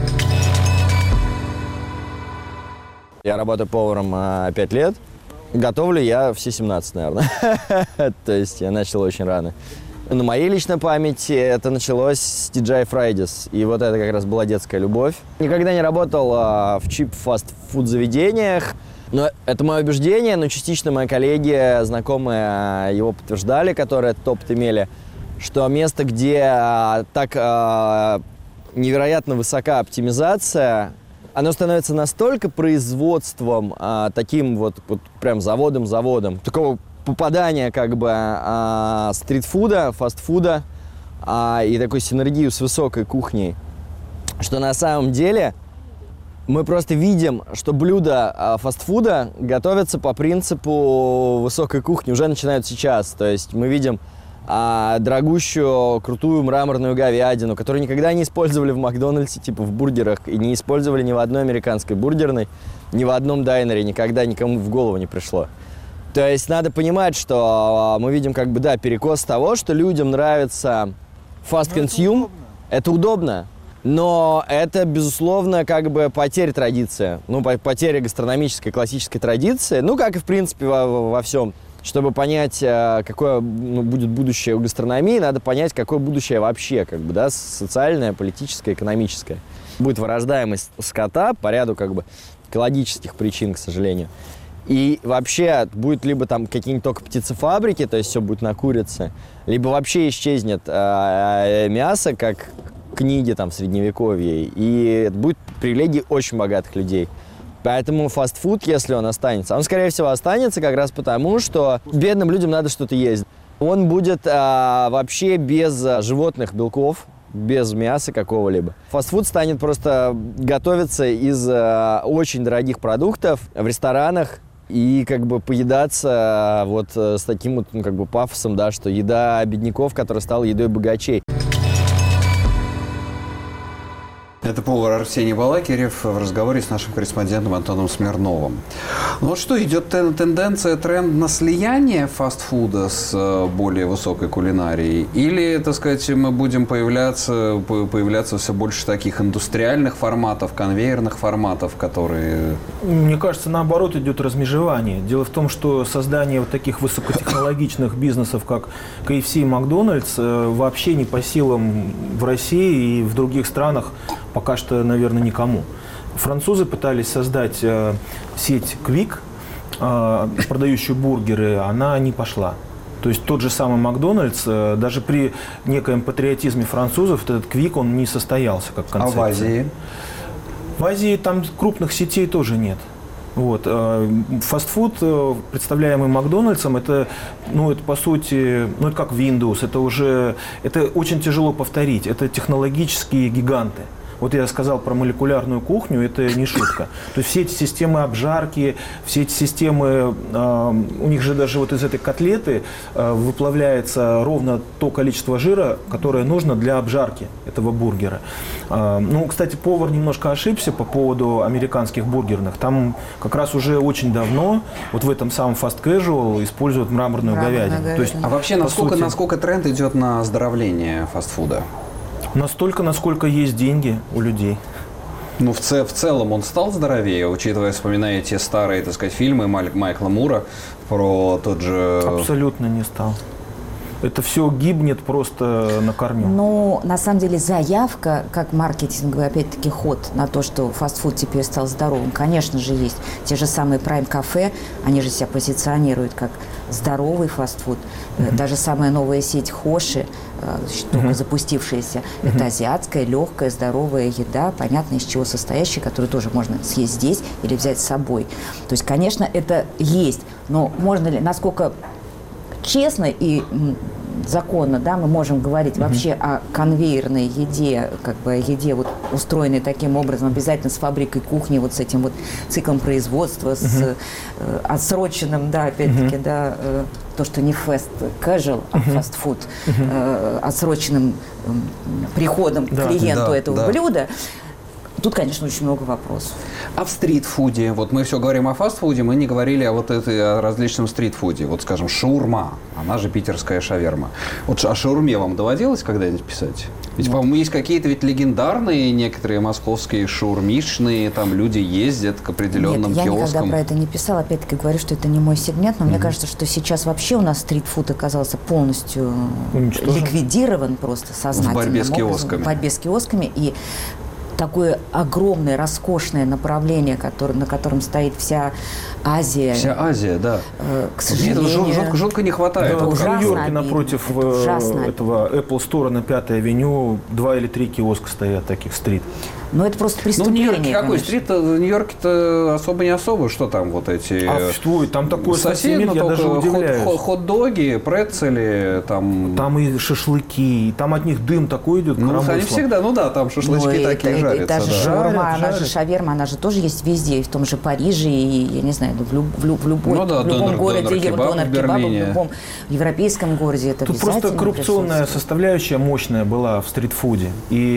Speaker 10: Я работаю поваром пять лет. Готовлю я все семнадцать, наверное. То есть я начал очень рано. На моей личной памяти это началось с ти джи ай Fridays. И вот это как раз была детская любовь. Никогда не работал а, в чип-фастфуд заведениях. Но это мое убеждение, но частично мои коллеги, знакомые его подтверждали, которые этот опыт имели, что место, где а, так а, невероятно высока оптимизация, оно становится настолько производством, а, таким вот, вот прям заводом-заводом, такого попадания как бы а, стритфуда, фастфуда а, и такой синергию с высокой кухней, что на самом деле мы просто видим, что блюда а, фастфуда готовятся по принципу высокой кухни, уже начинают сейчас. То есть мы видим а, дорогущую, крутую мраморную говядину, которую никогда не использовали в Макдональдсе, типа в бургерах, и не использовали ни в одной американской бургерной, ни в одном дайнере, никогда никому в голову не пришло. То есть надо понимать, что мы видим как бы, да, перекос того, что людям нравится fast consume, это удобно, но это, безусловно, как бы потеря традиции, ну, потеря гастрономической классической традиции, ну, как и, в принципе, во, во всем Чтобы понять, какое ну, будет будущее у гастрономии, надо понять, какое будущее вообще, как бы, да, социальное, политическое, экономическое. Будет вырождаемость скота по ряду как бы экологических причин, к сожалению. И вообще будет либо там какие-нибудь только птицефабрики, то есть все будет на курице, либо вообще исчезнет э, мясо, как книги там в Средневековье, и это будет привилегией очень богатых людей. Поэтому фастфуд, если он останется, он, скорее всего, останется как раз потому, что бедным людям надо что-то есть. Он будет а, вообще без а, животных белков, без мяса какого-либо. Фастфуд станет просто готовиться из а, очень дорогих продуктов в ресторанах и как бы поедаться а, вот с таким вот, ну, как бы пафосом, да, что еда бедняков, которая стала едой богачей.
Speaker 1: Это повар Арсений Балакирев в разговоре с нашим корреспондентом Антоном Смирновым. Ну вот что, идет тенденция, тренд на слияние фастфуда с более высокой кулинарией? Или, так сказать, мы будем появляться, появляться все больше таких индустриальных форматов, конвейерных форматов, которые...
Speaker 3: Мне кажется, наоборот, идет размежевание. Дело в том, что создание вот таких высокотехнологичных бизнесов, как кей эф си и Макдональдс, вообще не по силам в России и в других странах пока что, наверное, никому. Французы пытались создать э, сеть Quick, э, продающую бургеры, она не пошла. То есть тот же самый Макдональдс, э, даже при некоем патриотизме французов, этот Quick, он не состоялся как концепция.
Speaker 1: А в Азии?
Speaker 3: В Азии там крупных сетей тоже нет. Вот. Фастфуд, представляемый Макдональдсом, это, ну, это по сути, ну, это как Windows, это уже, это очень тяжело повторить, это технологические гиганты. Вот я сказал про молекулярную кухню, это не шутка. То есть все эти системы обжарки, все эти системы, э, у них же даже вот из этой котлеты э, выплавляется ровно то количество жира, которое нужно для обжарки этого бургера. Э, ну, кстати, повар немножко ошибся по поводу американских бургерных. Там как раз уже очень давно, вот в этом самом fast casual, используют мраморную
Speaker 4: Мраморная
Speaker 3: говядину. То есть,
Speaker 1: а вообще, насколько,
Speaker 3: сути,
Speaker 1: насколько тренд идет на оздоровление фастфуда?
Speaker 3: Настолько, насколько есть деньги у людей.
Speaker 1: Ну, в, ц- в целом он стал здоровее, учитывая, вспоминая те старые, так сказать, фильмы Маль- Майкла Мура про тот же...
Speaker 3: Абсолютно не стал. Это все гибнет просто на корню.
Speaker 4: Ну, на самом деле, заявка, как маркетинговый, опять-таки, ход на то, что фастфуд теперь стал здоровым, конечно же, есть. Те же самые Prime-кафе, они же себя позиционируют как здоровый фастфуд. Mm-hmm. Даже самая новая сеть Хоши, только mm-hmm. запустившаяся, mm-hmm. это азиатская, легкая, здоровая еда, понятно, из чего состоящая, которую тоже можно съесть здесь или взять с собой. То есть, конечно, это есть. Но можно ли, насколько... честно и законно, да, мы можем говорить mm-hmm. вообще о конвейерной еде, как бы о еде, вот, устроенной таким образом, обязательно с фабрикой кухни, вот с этим вот циклом производства, mm-hmm. с э, отсроченным, да, опять-таки, mm-hmm. да, э, то, что не fast casual, а mm-hmm. fast food, mm-hmm. э, отсроченным э, приходом да. к клиенту да, этого да. блюда. Тут, конечно, очень много вопросов.
Speaker 1: А в стритфуде? Вот мы все говорим о фастфуде, мы не говорили о вот этой о различном стритфуде. Вот, скажем, шаурма, она же питерская шаверма. Вот о шаурме вам доводилось когда-нибудь писать? Ведь, Нет. по-моему, есть какие-то ведь легендарные некоторые московские шаурмишные, там люди ездят к определенным
Speaker 4: Нет, я
Speaker 1: киоскам.
Speaker 4: никогда про это не писала. Опять-таки говорю, что это не мой сегмент, но mm-hmm. мне кажется, что сейчас вообще у нас стритфуд оказался полностью Уничтожен. ликвидирован просто сознательно.
Speaker 1: В борьбе с киосками.
Speaker 4: В борьбе с киосками. И такое огромное, роскошное направление, который, на котором стоит вся Азия.
Speaker 1: Вся Азия, да.
Speaker 4: Э, к сожалению.
Speaker 1: Мне этого жутко, жутко не хватает.
Speaker 3: Да,
Speaker 1: вот
Speaker 3: в Нью-Йорке напротив
Speaker 4: ужасно
Speaker 3: этого Apple Store на Пятой авеню два или три киоска стоят таких стрит.
Speaker 4: Ну, это просто преступление,
Speaker 1: Ну, в Нью-Йорке какой
Speaker 4: конечно.
Speaker 1: стрит? В Нью-Йорке-то особо не особо. Что там вот эти...
Speaker 3: А что? Там такой ассортимент, я даже удивляюсь.
Speaker 1: Хот- хот-доги, прецели, там...
Speaker 3: Там и шашлыки, и там от них дым такой идет.
Speaker 1: Ну, они всегда, ну да, там шашлычки
Speaker 4: ну,
Speaker 1: такие
Speaker 4: это,
Speaker 1: жарятся.
Speaker 4: И даже
Speaker 1: да.
Speaker 4: шаурма,
Speaker 3: жарят,
Speaker 4: она
Speaker 3: жарят.
Speaker 4: же шаверма, она же тоже есть везде, и в том же Париже, и, я не знаю, в, люб, в, люб, в, любой,
Speaker 1: ну, да,
Speaker 4: в любом
Speaker 1: донор,
Speaker 4: городе,
Speaker 1: донор, кебаб,
Speaker 4: донор,
Speaker 1: в Берлине.
Speaker 4: в любом европейском городе это
Speaker 3: Тут просто коррупционная составляющая мощная была в стритфуде.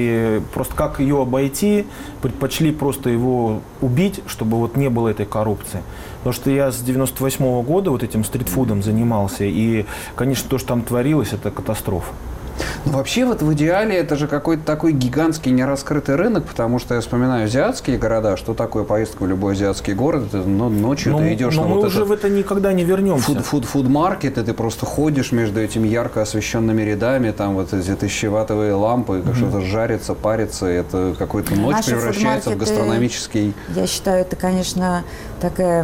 Speaker 3: И просто как ее обойти, предпочли просто его убить, чтобы вот не было этой коррупции. Потому что я с девяносто восьмого года вот этим стритфудом занимался, и, конечно, то, что там творилось, это катастрофа.
Speaker 1: Ну, вообще вот в идеале это же какой-то такой гигантский нераскрытый рынок, потому что я вспоминаю азиатские города, что такое поездка в любой азиатский город, это, ну, ночью но, ты идешь
Speaker 3: но
Speaker 1: на
Speaker 3: мы
Speaker 1: вот
Speaker 3: уже
Speaker 1: этот
Speaker 3: в это никогда не вернемся.
Speaker 1: Фуд, фуд, фуд-маркет, и ты просто ходишь между этими ярко освещенными рядами, там вот эти тысячеваттовые лампы, как mm-hmm. что-то жарится, парится, и это какой-то ночь Наши превращается в гастрономический...
Speaker 4: Я считаю, это, конечно, такая,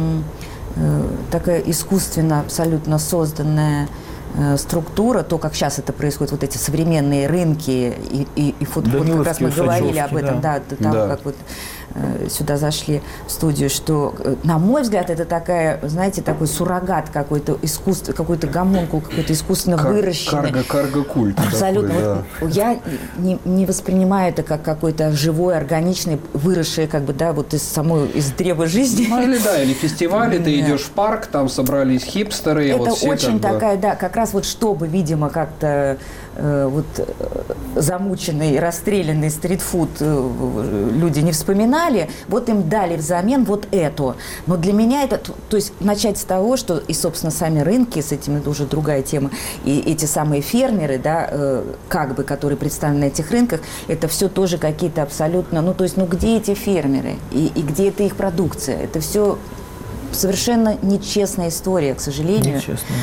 Speaker 4: такая искусственно абсолютно созданная структура, то, как сейчас это происходит, вот эти современные рынки и, и, и фудкорт, как раз мы говорили об этом, да, да там да. как вот э, сюда зашли в студию, что, на мой взгляд, это такая, знаете, такой суррогат какой-то, искусство, какой-то гомункул, какой-то искусственно Кар- выращенный.
Speaker 1: Карго, карго-культ.
Speaker 4: Абсолютно.
Speaker 1: Такой,
Speaker 4: вот,
Speaker 1: да.
Speaker 4: Я не, не воспринимаю это как какой-то живой, органичный, выросший, как бы, да, вот из самой, из древа жизни.
Speaker 1: Ну, или, да, или фестивали, ты идешь в парк, там собрались хипстеры.
Speaker 4: Это
Speaker 1: вот все
Speaker 4: очень
Speaker 1: как
Speaker 4: такая,
Speaker 1: бы...
Speaker 4: да, как раз вот чтобы, видимо, как-то э, вот замученный, расстрелянный стритфуд э, люди не вспоминали, вот им дали взамен вот это. Но для меня это, то есть начать с того, что и, собственно, сами рынки, с этим это уже другая тема, и эти самые фермеры, да, э, как бы, которые представлены на этих рынках, это все тоже какие-то абсолютно, ну, то есть, ну, где эти фермеры и, и где это их продукция? Это все совершенно нечестная история, к сожалению.
Speaker 3: Нечестная.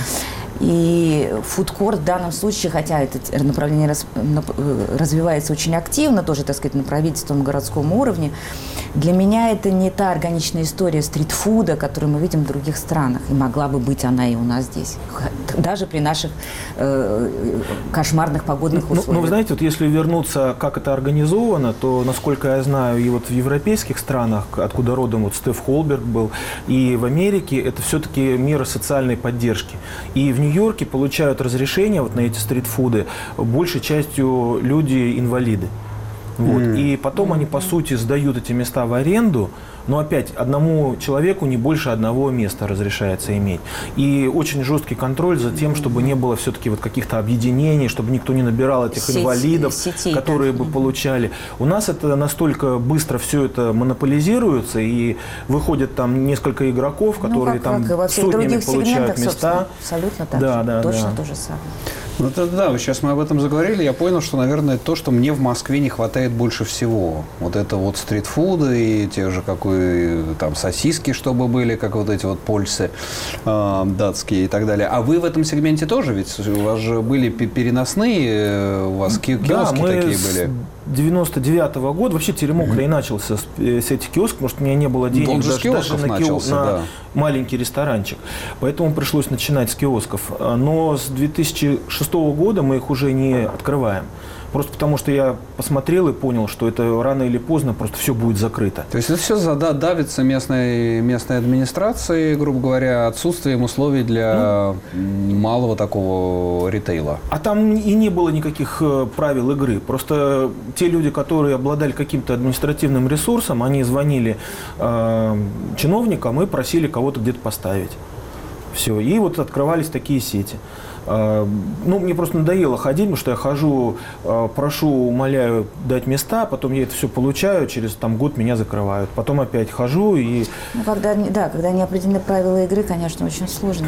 Speaker 4: И фудкорт в данном случае, хотя это направление раз, развивается очень активно, тоже, так сказать, на правительственном городском уровне, для меня это не та органичная история стритфуда, которую мы видим в других странах. И могла бы быть она и у нас здесь. Даже при наших э, кошмарных погодных условиях.
Speaker 3: Ну, ну, вы знаете, вот если вернуться, как это организовано, то, насколько я знаю, и вот в европейских странах, откуда родом вот Стеф Холберг был, и в Америке, это все-таки меры социальной поддержки. И в Нью-Йорке получают разрешение вот на эти стритфуды большей частью люди-инвалиды. Вот. Mm. И потом mm. они, по сути, сдают эти места в аренду, но опять одному человеку не больше одного места разрешается иметь. И очень жесткий контроль за тем, чтобы не было все-таки вот каких-то объединений, чтобы никто не набирал этих Сеть, инвалидов, сетей, которые да. бы получали. У нас это настолько быстро все это монополизируется, и выходят там несколько игроков, которые ну, как, там как сотнями получают места.
Speaker 4: Абсолютно так
Speaker 3: да,
Speaker 4: же.
Speaker 3: Да,
Speaker 4: Точно
Speaker 3: да.
Speaker 4: то же самое.
Speaker 1: Ну, это, да, сейчас мы об этом заговорили, я понял, что, наверное, то, что мне в Москве не хватает больше всего. Вот это вот стритфуды и те же, какой там сосиски, чтобы были, как вот эти вот польсы э, датские и так далее. А вы в этом сегменте тоже? Ведь у вас же были переносные, у вас ки- киоски
Speaker 3: да, мы
Speaker 1: такие
Speaker 3: с
Speaker 1: были.
Speaker 3: девяносто девятого года, вообще Теремок mm-hmm. и начался с, с этих киосков, потому что у меня не было денег
Speaker 1: Он же
Speaker 3: даже,
Speaker 1: с киосков
Speaker 3: даже на,
Speaker 1: начался,
Speaker 3: кио, на
Speaker 1: да.
Speaker 3: маленький ресторанчик. Поэтому пришлось начинать с киосков. Но с две тысячи шестого года мы их уже не открываем. Просто потому, что я посмотрел и понял, что это рано или поздно просто все будет закрыто.
Speaker 1: То есть это все задавится местной, местной администрацией, грубо говоря, отсутствием условий для ну, малого такого ритейла.
Speaker 3: А там и не было никаких правил игры. Просто те люди, которые обладали каким-то административным ресурсом, они звонили э, чиновникам и просили кого-то где-то поставить. Все. И вот открывались такие сети. Ну, мне просто надоело ходить, потому что я хожу, прошу, умоляю дать места, потом я это все получаю, через там, год меня закрывают. Потом опять хожу и...
Speaker 4: Ну, когда, да, когда не определены правила игры, конечно, очень сложно.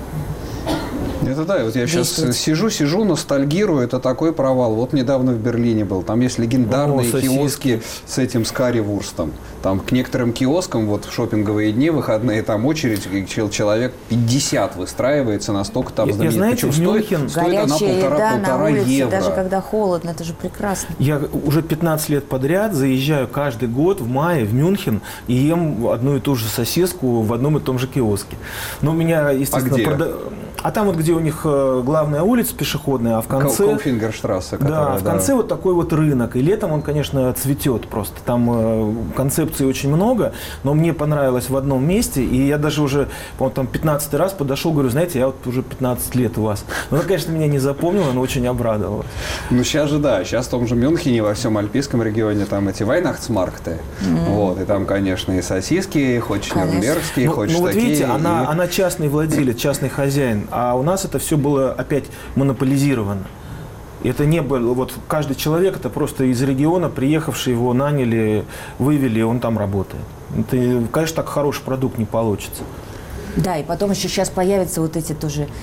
Speaker 1: Это да, вот я сейчас сижу, сижу, ностальгирую, это такой провал. Вот недавно в Берлине был, там есть легендарные О, киоски с этим, с карри-вурстом. Там к некоторым киоскам, вот в шопинговые дни, выходные, там очередь, человек пятьдесят выстраивается, настолько там знаменит.
Speaker 3: Знаете,
Speaker 1: Причем стоит, стоит она полтора евро.
Speaker 4: Даже когда холодно, это же прекрасно.
Speaker 3: Я уже пятнадцать лет подряд заезжаю каждый год в мае в Мюнхен и ем одну и ту же сосиску в одном и том же киоске. Но у меня, естественно,
Speaker 1: а где?
Speaker 3: Прода... А там вот, где у них главная улица пешеходная, а в конце...
Speaker 1: Кауфингерштрассе, которая,
Speaker 3: да, в конце да. вот такой вот рынок. И летом он, конечно, цветет просто. Там концепций очень много, но мне понравилось в одном месте, и я даже уже, по-моему, там пятнадцатый раз подошел, говорю, знаете, я вот уже пятнадцать лет у вас. Но она, конечно, меня не запомнила, но очень обрадовалась.
Speaker 1: Ну, сейчас же, да, сейчас в том же Мюнхене, во всем Альпийском регионе, там эти вайнахтсмаркты, mm-hmm. вот, и там, конечно, и сосиски, хочешь нюрнбергские,
Speaker 3: ну,
Speaker 1: хочешь
Speaker 3: ну,
Speaker 1: такие.
Speaker 3: Вот видите,
Speaker 1: и...
Speaker 3: она, она частный владелец, частный хозяин, а у нас это все было опять монополизировано. Это не было, вот каждый человек, это просто из региона приехавший, его наняли, вывели, и он там работает. Это, конечно, так хороший продукт не получится.
Speaker 4: Да, и потом еще сейчас появятся вот эти тоже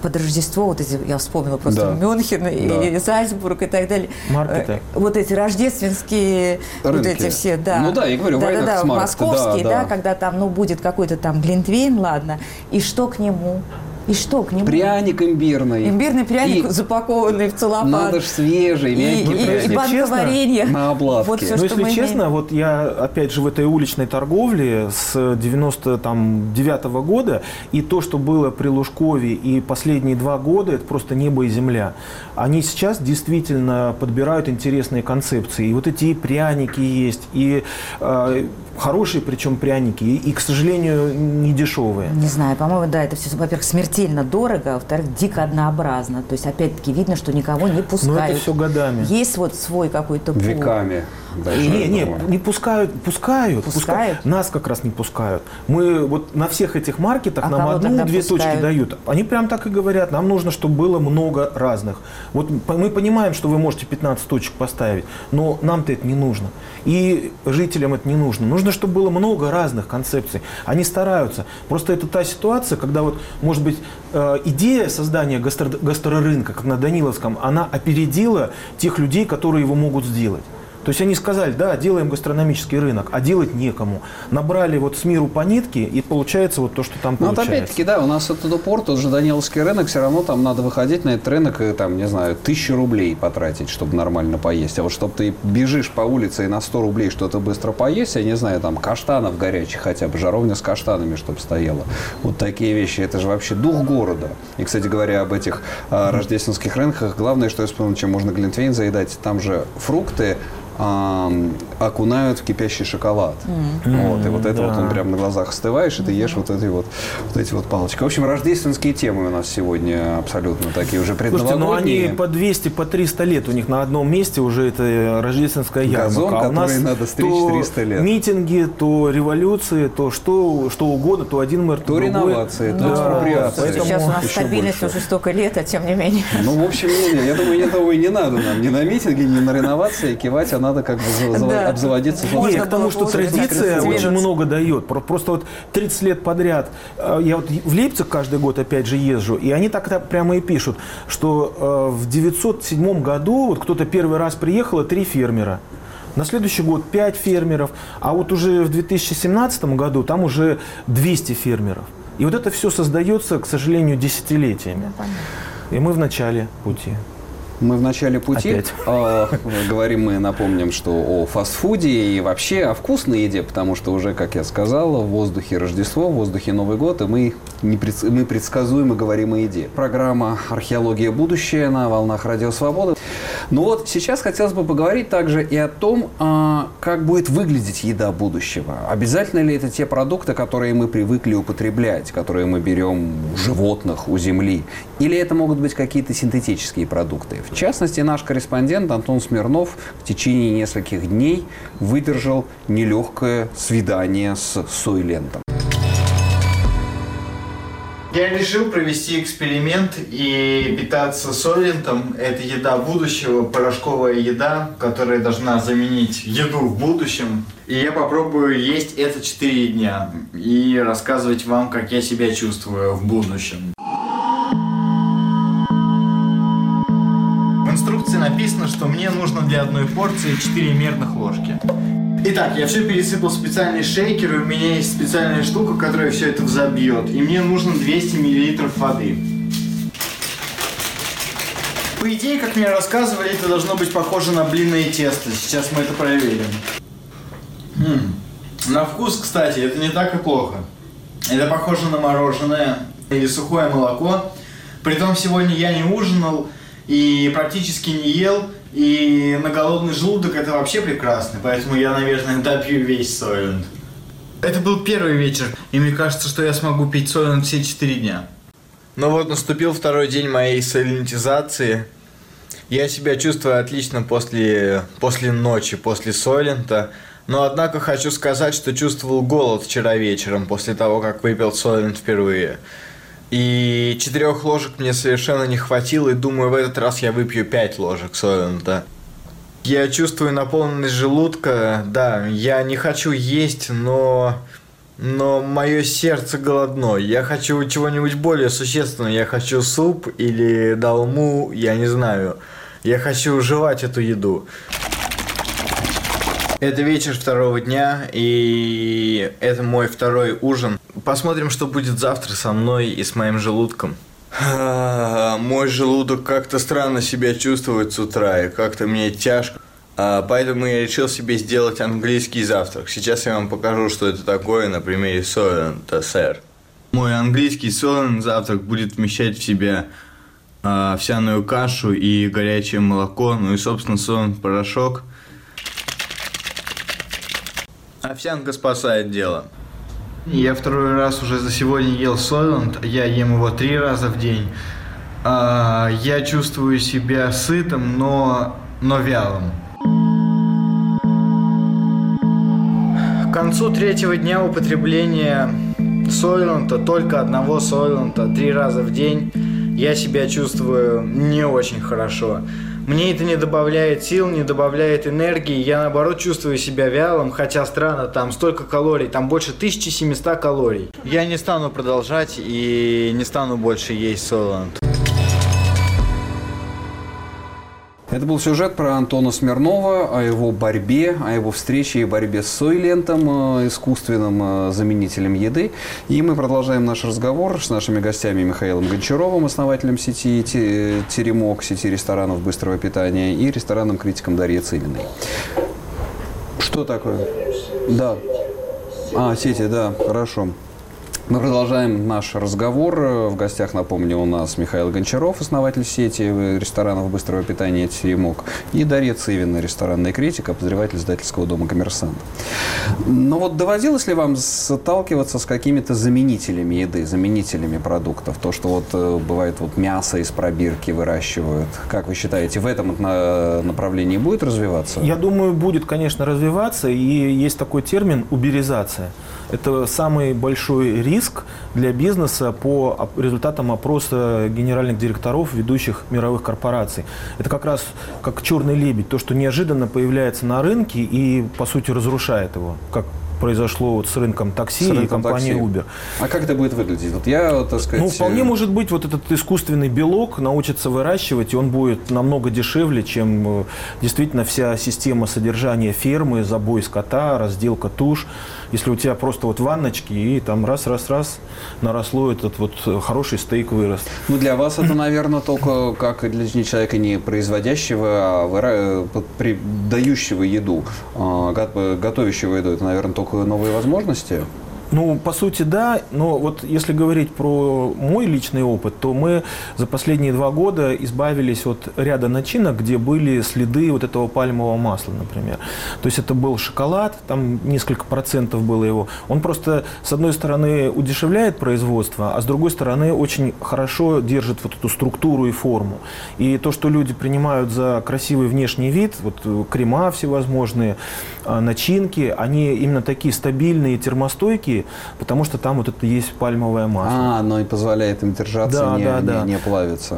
Speaker 4: под Рождество, вот эти, я вспомнила просто
Speaker 1: Да.
Speaker 4: Мюнхен
Speaker 1: Да.
Speaker 4: и Зальцбург и так далее.
Speaker 3: Маркеты.
Speaker 4: Э, Вот эти рождественские, вот
Speaker 1: Рынки.
Speaker 4: эти все, да.
Speaker 1: Ну да, я говорю,
Speaker 4: да, да, да,
Speaker 1: Weihnachtsmarkt,
Speaker 4: московские,
Speaker 1: да,
Speaker 4: да,
Speaker 1: да.
Speaker 4: когда там, ну, будет какой-то там глинтвейн, ладно, и что к нему? И что к нему?
Speaker 1: Пряник имбирный.
Speaker 4: Имбирный пряник,
Speaker 1: И
Speaker 4: запакованный в целлофан.
Speaker 1: надо ж свежий,
Speaker 4: И,
Speaker 1: мягкий
Speaker 4: и, и
Speaker 1: пряник.
Speaker 3: если
Speaker 4: банка
Speaker 3: честно,
Speaker 4: варенья.
Speaker 1: на обладке.
Speaker 4: Вот все,
Speaker 3: Ну,
Speaker 4: что
Speaker 3: если
Speaker 4: мы
Speaker 3: честно,
Speaker 4: имеем.
Speaker 3: вот я, опять же, в этой уличной торговле с девяносто девятого года, и то, что было при Лужкове и последние два года, это просто небо и земля. Они сейчас действительно подбирают интересные концепции. И вот эти и пряники есть, и э, хорошие, причем пряники, и, и, к сожалению, не дешевые.
Speaker 4: Не знаю, по-моему, да, это все, во-первых, смертельно дорого, а во-вторых, дико однообразно. То есть, опять-таки, видно, что никого не пускают.
Speaker 3: Но это все годами.
Speaker 4: Есть вот свой какой-то пул.
Speaker 1: Веками. большая
Speaker 3: Не, не,
Speaker 1: норма.
Speaker 3: не пускают, пускают,
Speaker 4: Пускают?
Speaker 3: Нас как раз не пускают. Мы вот на всех этих маркетах
Speaker 4: А
Speaker 3: нам
Speaker 4: кого тогда
Speaker 3: одну-две точки
Speaker 4: пускают?
Speaker 3: дают. Они прям так и говорят, нам нужно, чтобы было много разных. Вот п- мы понимаем, что вы можете пятнадцать точек поставить, но нам-то это не нужно. И жителям это не нужно. Нужно, чтобы было много разных концепций. Они стараются. Просто это та ситуация, когда вот, может быть, э, идея создания гастро- гастрорынка, как на Даниловском, она опередила тех людей, которые его могут сделать. То есть они сказали, да, делаем гастрономический рынок, а делать некому. Набрали вот с миру по нитке, и получается вот то, что там
Speaker 1: Ну, вот
Speaker 3: получается.
Speaker 1: опять-таки, да, у нас этот упор, тот же Даниловский рынок, все равно там надо выходить на этот рынок и, там, не знаю, тысячу рублей потратить, чтобы нормально поесть. А вот чтобы ты бежишь по улице и на сто рублей что-то быстро поесть, я не знаю, там, каштанов горячих хотя бы, жаровня с каштанами, чтобы стояла. Вот такие вещи, это же вообще дух города. И, кстати говоря, об этих а, рождественских рынках, главное, что я вспомнил, чем можно глинтвейн заедать, там же фрукты а, окунают в кипящий шоколад.
Speaker 4: Mm.
Speaker 1: Вот, и вот это
Speaker 3: Да.
Speaker 1: вот он прям на глазах остываешь, и ты ешь вот эти вот, вот эти вот палочки. В общем, рождественские темы у нас сегодня абсолютно такие уже
Speaker 3: Слушайте, ну
Speaker 1: предновогодние.
Speaker 3: они по двести, по триста лет у них на одном месте уже это рождественская ярмарка.
Speaker 1: Газон,
Speaker 3: а у нас
Speaker 1: который надо стричь
Speaker 3: то
Speaker 1: триста лет.
Speaker 3: митинги, то революции, то что, что угодно, то один мэр, то,
Speaker 1: То
Speaker 3: другой.
Speaker 1: реновации, то
Speaker 3: Да,
Speaker 1: экспроприации.
Speaker 3: поэтому
Speaker 4: Сейчас у нас
Speaker 1: еще
Speaker 4: стабильность
Speaker 1: больше.
Speaker 4: уже столько лет, а тем не менее.
Speaker 1: Ну, в общем, не, не, я думаю, этого и не надо нам. Ни на митинге, ни на реновации кивать, а надо как бы за- за-
Speaker 4: Да.
Speaker 1: обзаводиться.
Speaker 4: Можно
Speaker 3: Нет, к тому,
Speaker 4: было
Speaker 3: что
Speaker 4: бы уже
Speaker 3: традиция
Speaker 4: как-то
Speaker 3: очень
Speaker 4: двинуться.
Speaker 3: много дает. Про- Просто вот тридцать лет подряд э, я вот в Лейпциг каждый год опять же езжу, и они так, так прямо и пишут, что э, в девятьсот седьмом году вот кто-то первый раз приехало три фермера. На следующий год пять фермеров, а вот уже в две тысячи семнадцатом году там уже двести фермеров. И вот это все создается, к сожалению, десятилетиями. И мы в начале пути.
Speaker 1: Мы в начале пути.
Speaker 3: Опять.
Speaker 1: э, говорим мы, напомним, что о фастфуде и вообще о вкусной еде, потому что уже, как я сказал, в воздухе Рождество, в воздухе Новый год, и мы, не пред- мы предсказуемо говорим о еде. Программа «Археология. Будущее» на волнах Радио Свобода. Но вот сейчас хотелось бы поговорить также и о том, а, как будет выглядеть еда будущего. Обязательно ли это те продукты, которые мы привыкли употреблять, которые мы берем у животных, у земли? Или это могут быть какие-то синтетические продукты? В частности, наш корреспондент Антон Смирнов в течение нескольких дней выдержал нелегкое свидание с сойлентом.
Speaker 8: Я решил провести эксперимент и питаться сойлентом. Это еда будущего, порошковая еда, которая должна заменить еду в будущем. И я попробую есть это четыре дня и рассказывать вам, как я себя чувствую в будущем. В инструкции написано, что мне нужно для одной порции четыре мерных ложки. Итак, я все пересыпал в специальный шейкер, и у меня есть специальная штука, которая все это взобьет. И мне нужно двести миллилитров воды. По идее, как мне рассказывали, это должно быть похоже на блинное тесто. Сейчас мы это проверим. М-м. На вкус, кстати, это не так и плохо. Это похоже на мороженое или сухое молоко. Притом сегодня я не ужинал и практически не ел. И на голодный желудок это вообще прекрасно, поэтому я, наверное, допью весь сойлент. Это был первый вечер, и мне кажется, что я смогу пить сойлент все четыре дня. Ну вот, наступил второй день моей сойлентизации. Я себя чувствую отлично после, после ночи, после сойлента. Но, однако, хочу сказать, что чувствовал голод вчера вечером, после того, как выпил сойлент впервые. И четырех ложек мне совершенно не хватило, и думаю, в этот раз я выпью пять ложек сойлента. Я чувствую наполненность желудка, да, я не хочу есть, но но мое сердце голодно. Я хочу чего-нибудь более существенного. Я хочу суп или долму, я не знаю. Я хочу жевать эту еду. Это вечер второго дня, и это мой второй ужин. Посмотрим, что будет завтра со мной и с моим желудком. Мой желудок как-то странно себя чувствует с утра, и как-то мне тяжко. Поэтому я решил себе сделать английский завтрак. Сейчас я вам покажу, что это такое на примере Сойлента, сэр. Мой английский Сойлент завтрак будет вмещать в себя э, овсяную кашу и горячее молоко, ну и, собственно, Сойлент порошок. Овсянка спасает дело. Я второй раз уже за сегодня ел Сойлент, я ем его три раза в день. Э, я чувствую себя сытым, но, но вялым. К концу третьего дня употребления Сойлента, только одного Сойлента, три раза в день, я себя чувствую не очень хорошо. Мне это не добавляет сил, не добавляет энергии, я наоборот чувствую себя вялым, хотя странно, там столько калорий, там больше тысячи семисот калорий. Я не стану продолжать и не стану больше есть Сойлент.
Speaker 1: Это был сюжет про Антона Смирнова, о его борьбе, о его встрече и борьбе с Сойлентом, искусственным заменителем еды. И мы продолжаем наш разговор с нашими гостями Михаилом Гончаровым, основателем сети «Теремок», сети ресторанов быстрого питания, и ресторанным критиком Дарьей Цивиной. Что такое? Да. А, сети, да, хорошо. Мы продолжаем наш разговор. В гостях, напомню, у нас Михаил Гончаров, основатель сети ресторанов быстрого питания «Теремок», и Дарья Цивина, ресторанный критик, обозреватель издательского дома «Коммерсант». Но вот доводилось ли вам сталкиваться с какими-то заменителями еды, заменителями продуктов? То, что вот бывает вот мясо из пробирки выращивают. Как вы считаете, в этом направлении будет развиваться?
Speaker 3: Я думаю, будет, конечно, развиваться. И есть такой термин «уберизация». Это самый большой риск для бизнеса по результатам опроса генеральных директоров ведущих мировых корпораций. Это как раз как черный лебедь, то, что неожиданно появляется на рынке и, по сути, разрушает его, как произошло вот с рынком такси с и компанией Uber.
Speaker 1: А как это будет выглядеть? Вот я, так сказать...
Speaker 3: Ну, вполне может быть, вот этот искусственный белок научится выращивать, и он будет намного дешевле, чем действительно вся система содержания фермы, забой скота, разделка туш. Если у тебя просто вот ванночки, и там раз-раз-раз наросло этот вот хороший стейк вырос.
Speaker 1: Ну, для вас это, наверное, только как для человека не производящего, а выра... дающего еду, готовящего еду. Это, наверное, только новые возможности?
Speaker 3: Ну, по сути, да, но вот если говорить про мой личный опыт, то мы за последние два года избавились от ряда начинок, где были следы вот этого пальмового масла, например. То есть это был шоколад, там несколько процентов было его. Он просто, с одной стороны, удешевляет производство, а с другой стороны, очень хорошо держит вот эту структуру и форму. И то, что люди принимают за красивый внешний вид, вот крема всевозможные, начинки, они именно такие стабильные, термостойкие, потому что там вот это есть пальмовое масло.
Speaker 1: А, оно и позволяет им держаться, да, не,
Speaker 3: да,
Speaker 1: не,
Speaker 3: да.
Speaker 1: не плавиться.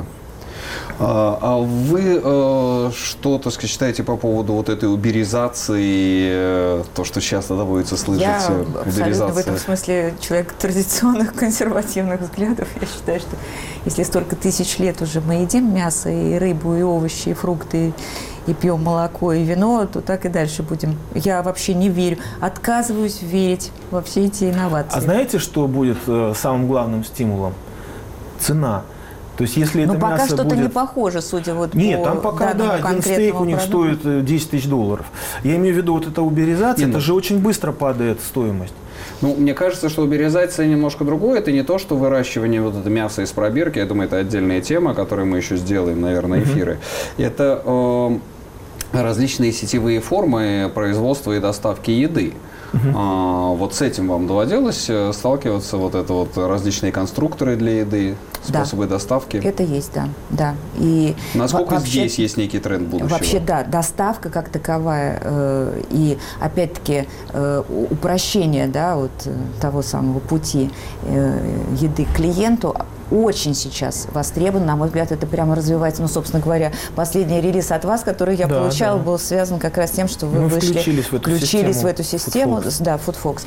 Speaker 1: А, а вы э, что, так сказать, считаете по поводу вот этой уберизации, э, то, что часто доводится слышать?
Speaker 4: Я
Speaker 1: уберизация?
Speaker 4: абсолютно в этом смысле человек традиционных консервативных взглядов. Я считаю, что если столько тысяч лет уже мы едим мясо, и рыбу, и овощи, и фрукты, и пьем молоко и вино, то так и дальше будем. Я вообще не верю. Отказываюсь верить во все эти инновации.
Speaker 3: А знаете, что будет э, самым главным стимулом? Цена. То есть, если
Speaker 4: Но
Speaker 3: это
Speaker 4: пока
Speaker 3: мясо
Speaker 4: что-то
Speaker 3: будет...
Speaker 4: не похоже, судя вот
Speaker 3: Нет,
Speaker 4: по
Speaker 3: там пока, да, один стейк у них
Speaker 4: продукту.
Speaker 3: стоит десять тысяч долларов. Я имею в виду, вот эта уберизация, Нет, это же очень быстро падает стоимость.
Speaker 1: Ну, мне кажется, что уберизация немножко другое. Это не то, что выращивание вот это мяса из пробирки. Я думаю, это отдельная тема, о которой мы еще сделаем, наверное, эфиры. Mm-hmm. Это э, различные сетевые формы производства и доставки еды. Uh-huh. А, вот с этим вам доводилось сталкиваться? Вот это вот различные конструкторы для еды, способы
Speaker 4: да.
Speaker 1: доставки?
Speaker 4: Это есть, да. да. И
Speaker 1: насколько
Speaker 4: вообще,
Speaker 1: здесь есть некий тренд будущего?
Speaker 4: Вообще, да, доставка как таковая э, и, опять-таки, э, упрощение да, вот, того самого пути э, еды к клиенту очень сейчас востребован. На мой взгляд, это прямо развивается. Ну, собственно говоря, последний релиз от вас, который я
Speaker 3: да,
Speaker 4: получала,
Speaker 3: да.
Speaker 4: был связан как раз с тем, что вы
Speaker 3: Мы
Speaker 4: вышли,
Speaker 3: включились в эту
Speaker 4: включились
Speaker 3: систему,
Speaker 4: в эту систему.
Speaker 3: FoodFox.
Speaker 4: Да, FoodFox.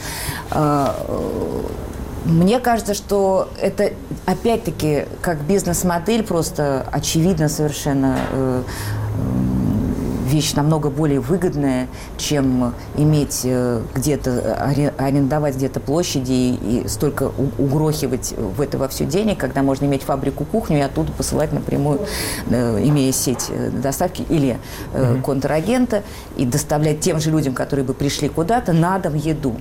Speaker 4: Мне кажется, что это, опять-таки, как бизнес-модель, просто очевидно совершенно э, вещь намного более выгодная, чем иметь э, где-то, арендовать где-то площади и, и столько угрохивать в это во все денег, когда можно иметь фабрику-кухню и оттуда посылать напрямую, э, имея сеть доставки или э, mm-hmm. контрагента, и доставлять тем же людям, которые бы пришли куда-то, на дом еду.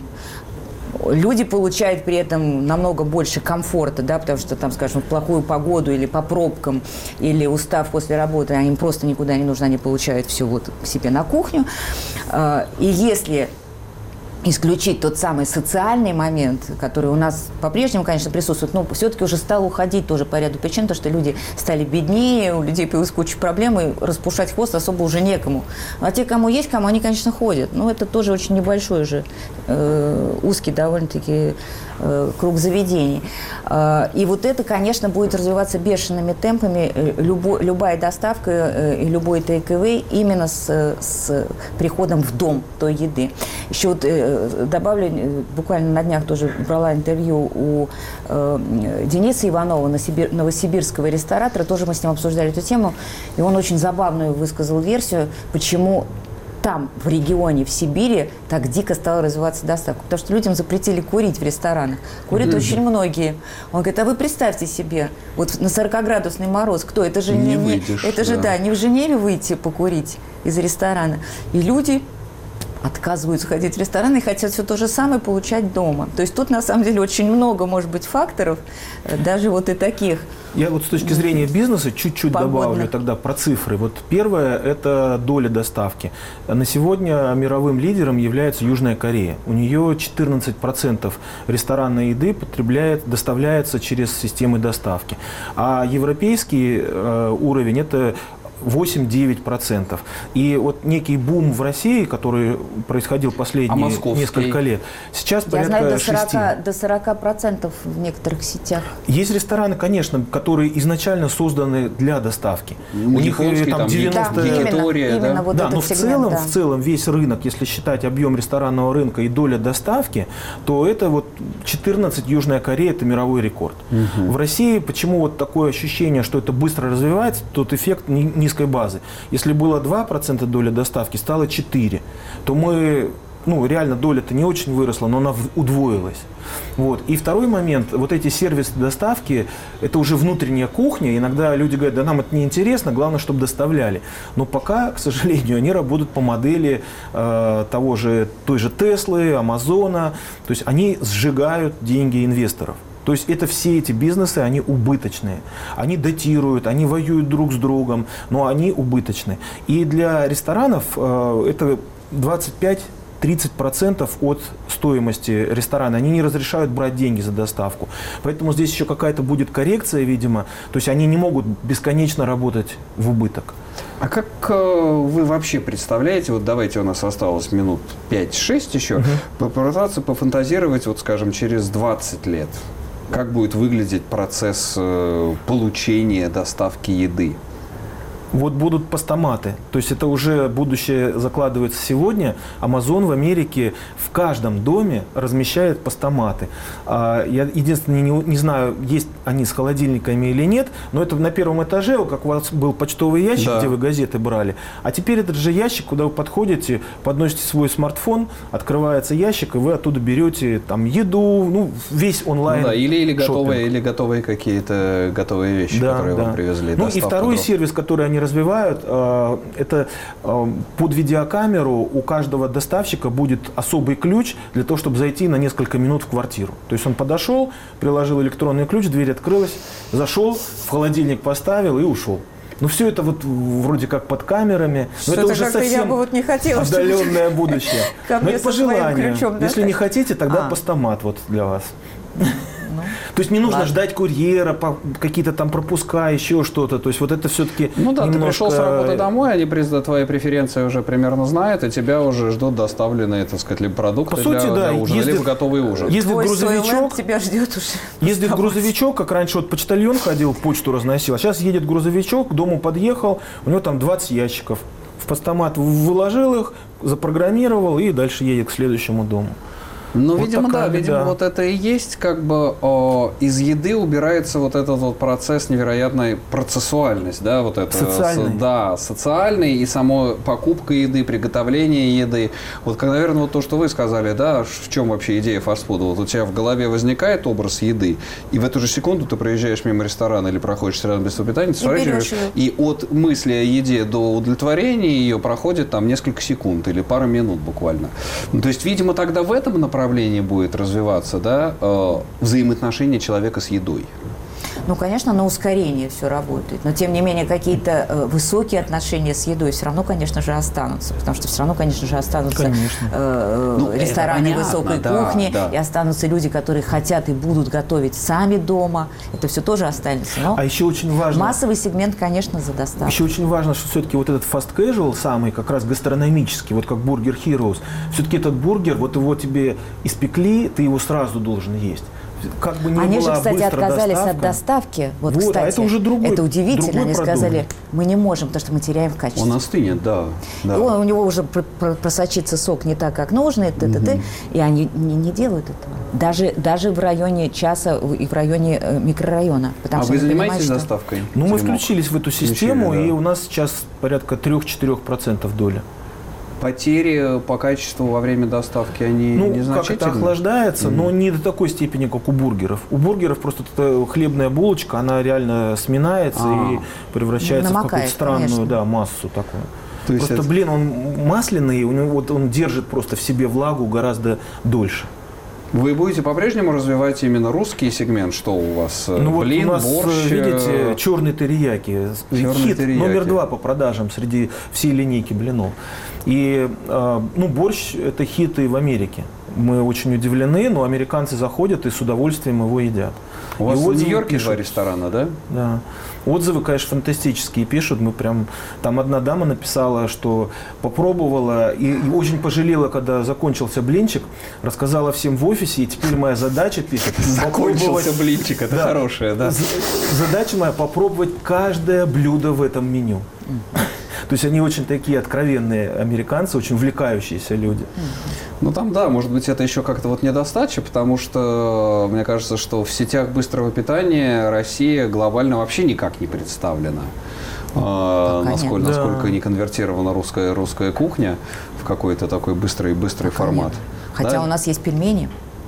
Speaker 4: Люди получают при этом намного больше комфорта, да, потому что, там, скажем, в плохую погоду или по пробкам, или устав после работы, они просто никуда не нужны, они получают все вот к себе на кухню. И если исключить тот самый социальный момент, который у нас по-прежнему, конечно, присутствует, но все-таки уже стал уходить тоже по ряду причин, то, что люди стали беднее, у людей появилась куча проблем, и распушать хвост особо уже некому. А те, кому есть, кому они, конечно, ходят. Но это тоже очень небольшой же, э, узкий довольно-таки э, круг заведений. Э, и вот это, конечно, будет развиваться бешеными темпами. Любо, любая доставка э, и любой тейк-эвэй именно с, с приходом в дом той еды. Еще вот э, добавлю, буквально на днях тоже брала интервью у э, Дениса Иванова, новосибирского ресторатора, тоже мы с ним обсуждали эту тему, и он очень забавную высказал версию, почему там, в регионе, в Сибири, так дико стала развиваться доставка. Потому что людям запретили курить в ресторанах. Курят mm-hmm. очень многие. Он говорит, а вы представьте себе, вот на сорокаградусный мороз, кто? Это же не, не, выйдешь, это же, да. да, не в Женеве выйти покурить из ресторана. И люди отказываются ходить в рестораны и хотят все то же самое получать дома. То есть тут, на самом деле, очень много, может быть, факторов, даже вот и таких.
Speaker 3: Я вот с точки зрения бизнеса чуть-чуть погодных. добавлю тогда про цифры. Вот первое – это доля доставки. На сегодня мировым лидером является Южная Корея. У нее четырнадцать процентов ресторанной еды потребляет, доставляется через системы доставки. А европейский э, уровень – это восемь-девять процентов. И вот некий бум в России, который происходил последние а несколько лет, сейчас
Speaker 4: Я
Speaker 3: порядка
Speaker 4: знаю, до
Speaker 3: шести.
Speaker 4: до сорока процентов в некоторых сетях.
Speaker 3: Есть рестораны, конечно, которые изначально созданы для доставки. У них там девяносто...
Speaker 4: Да, именно, именно вот
Speaker 3: да, но
Speaker 4: сегмент,
Speaker 3: в целом,
Speaker 4: да.
Speaker 3: в целом весь рынок, если считать объем ресторанного рынка и доля доставки, то это вот четырнадцать, Южная Корея, это мировой рекорд. Угу. В России почему вот такое ощущение, что это быстро развивается, тот эффект не, не низкой базы. Если было два процента доля доставки, стало четыре процента, то мы, ну, реально доля-то не очень выросла, но она удвоилась. Вот. И второй момент, вот эти сервисы доставки, это уже внутренняя кухня. Иногда люди говорят, да нам это не интересно, главное, чтобы доставляли. Но пока, к сожалению, они работают по модели э, того же, той же Теслы, Амазона. То есть они сжигают деньги инвесторов. То есть это все эти бизнесы, они убыточные. Они датируют, они воюют друг с другом, но они убыточны. И для ресторанов э, это двадцать пять - тридцать процентов от стоимости ресторана. Они не разрешают брать деньги за доставку. Поэтому здесь еще какая-то будет коррекция, видимо. То есть они не могут бесконечно работать в убыток.
Speaker 1: А как э, вы вообще представляете, вот давайте у нас осталось минут пять-шесть еще, угу. попытаться пофантазировать, вот скажем, через двадцать лет. Как будет выглядеть процесс э, получения доставки еды?
Speaker 3: Вот будут постаматы. То есть это уже будущее закладывается сегодня. Amazon в Америке в каждом доме размещает постаматы. А я единственное не, не знаю, есть они с холодильниками или нет, но это на первом этаже, как у вас был почтовый ящик, да. где вы газеты брали. А теперь этот же ящик, куда вы подходите, подносите свой смартфон, открывается ящик, и вы оттуда берете там еду, ну, весь онлайн.
Speaker 1: Ну, да, или, или, готовые, или готовые какие-то готовые вещи, да, которые да. вам привезли.
Speaker 3: Ну и второй дров. сервис, который они развивают, это под видеокамеру у каждого доставщика будет особый ключ для того, чтобы зайти на несколько минут в квартиру. То есть он подошел, приложил электронный ключ, дверь открылась, зашел, в холодильник поставил и ушел. Ну, все это вот вроде как под камерами. Но это уже совсем
Speaker 4: я бы вот не хотела,
Speaker 3: отдаленное будущее. Но это по желанию. Ключом, да, Если так? не хотите, тогда а. постамат вот для вас. Ну. То есть не нужно
Speaker 4: Ладно.
Speaker 3: ждать курьера, по- какие-то там пропуска, еще что-то. То есть вот это все-таки
Speaker 1: Ну да,
Speaker 3: немножко...
Speaker 1: ты пришел с работы домой, они приз- твои преференции уже примерно знают, и тебя уже ждут доставленные, так сказать, либо продукты
Speaker 3: По сути,
Speaker 1: для,
Speaker 3: да,
Speaker 1: для ужина,
Speaker 3: ездит-
Speaker 1: либо готовый ужин.
Speaker 3: Ездит
Speaker 4: Твой
Speaker 3: грузовичок,
Speaker 4: Сойлэнд тебя ждет уже.
Speaker 3: ездит грузовичок, как раньше вот почтальон ходил, почту разносил, а сейчас едет грузовичок, к дому подъехал, у него там двадцать ящиков. В постамат выложил их, запрограммировал и дальше едет к следующему дому.
Speaker 1: Ну,
Speaker 3: Вот
Speaker 1: видимо, да,
Speaker 3: такая
Speaker 1: видимо,
Speaker 3: беда.
Speaker 1: вот это и есть, как бы о, из еды убирается вот этот вот процесс невероятной процессуальность, да, вот это.
Speaker 3: Социальный.
Speaker 1: С- да, социальный и само покупка еды, приготовление еды. Вот, как, наверное, вот то, что вы сказали, да, в чем вообще идея фастфуда? Вот у тебя в голове возникает образ еды, и в эту же секунду ты проезжаешь мимо ресторана или проходишь рядом без питания, ты
Speaker 4: И берешь
Speaker 1: сворачиваешь,
Speaker 4: её.
Speaker 1: и от мысли о еде до удовлетворения ее проходит там несколько секунд или пара минут буквально. Ну, то есть, видимо, тогда в этом направлении будет развиваться, да, э, взаимоотношения человека с едой.
Speaker 4: Ну, конечно, на ускорение все работает. Но, тем не менее, какие-то э, высокие отношения с едой все равно, конечно же, останутся. Потому что все равно, конечно же, останутся
Speaker 3: Конечно.
Speaker 4: э,
Speaker 1: Ну, это
Speaker 4: рестораны
Speaker 1: понятно,
Speaker 4: высокой
Speaker 1: да,
Speaker 4: кухни.
Speaker 1: да.
Speaker 4: И останутся люди, которые хотят и будут готовить сами дома. Это все тоже останется. Но
Speaker 3: А еще очень важно...
Speaker 4: массовый сегмент, конечно, за доставку.
Speaker 3: Еще очень важно, что все-таки вот этот fast casual, самый как раз гастрономический, вот как Burger Heroes, все-таки этот бургер, вот его тебе испекли, ты его сразу должен есть. Как бы ни
Speaker 4: Они
Speaker 3: была
Speaker 4: же, кстати,
Speaker 3: быстро
Speaker 4: отказались
Speaker 3: доставка.
Speaker 4: от доставки. Вот,
Speaker 3: Вот, а
Speaker 4: кстати,
Speaker 3: это уже другой-
Speaker 4: это удивительно.
Speaker 3: другой
Speaker 4: Они
Speaker 3: продукт.
Speaker 4: сказали, мы не можем, потому что мы теряем в качестве.
Speaker 1: Он остынет, да. да.
Speaker 4: И он- у него уже пр- пр- просочится сок не так, как нужно, и, т- т- т. и они не, не делают этого. Даже, даже в районе часа в- и в районе э, микрорайона. Потому
Speaker 1: А
Speaker 4: что
Speaker 1: вы
Speaker 4: они понимают,
Speaker 1: занимаетесь
Speaker 4: что-
Speaker 1: доставкой?
Speaker 3: Ну, мы
Speaker 1: Телемок?
Speaker 3: включились в эту
Speaker 1: Включили,
Speaker 3: систему,
Speaker 1: да.
Speaker 3: и у нас сейчас порядка три-четыре процента доля.
Speaker 1: Потери по качеству во время доставки, они
Speaker 3: Ну, как это
Speaker 1: незначительны?
Speaker 3: охлаждается, но не до такой степени, как у бургеров. У бургеров просто эта хлебная булочка, она реально сминается
Speaker 1: А.
Speaker 3: и превращается в
Speaker 4: Намокает,
Speaker 3: какую-то странную,
Speaker 4: конечно.
Speaker 3: да, массу такую.
Speaker 1: То есть
Speaker 3: Просто,
Speaker 1: это-
Speaker 3: блин, он масляный, у него вот он держит просто в себе влагу гораздо дольше.
Speaker 1: Вы будете по-прежнему развивать именно русский сегмент? Что у вас?
Speaker 3: Ну вот
Speaker 1: Блин,
Speaker 3: у нас,
Speaker 1: борщ?
Speaker 3: видите,
Speaker 1: э,
Speaker 3: черный терияки.
Speaker 1: Черный
Speaker 3: Хит
Speaker 1: терияки.
Speaker 3: номер два по продажам среди всей линейки блинов. И, э, ну, борщ – это хит и в Америке. Мы очень удивлены, но американцы заходят и с удовольствием его едят.
Speaker 1: У вас
Speaker 3: И
Speaker 1: в
Speaker 3: отзывы
Speaker 1: Нью-Йорке
Speaker 3: пишут.
Speaker 1: два ресторана, да?
Speaker 3: Да. Отзывы, конечно, фантастические пишут. Мы прям... Там одна дама написала, что попробовала и, и очень пожалела, когда закончился блинчик. Рассказала всем в офисе, и теперь моя задача, пишет,
Speaker 1: Закончился
Speaker 3: попробовать-
Speaker 1: блинчик, это
Speaker 3: Да.
Speaker 1: хорошее, да.
Speaker 3: З- Задача моя попробовать каждое блюдо в этом меню. То есть они очень такие откровенные американцы, очень увлекающиеся люди.
Speaker 1: Ну там, да, может быть, это еще как-то вот недостача, потому что мне кажется, что в сетях быстрого питания Россия глобально вообще никак не представлена. А,
Speaker 4: Пока нет.
Speaker 1: насколько,
Speaker 3: Да.
Speaker 1: насколько не конвертирована русская, русская кухня в какой-то такой быстрый, быстрый
Speaker 4: Пока
Speaker 1: формат.
Speaker 4: нет. Хотя
Speaker 1: Да?
Speaker 4: у нас есть пельмени.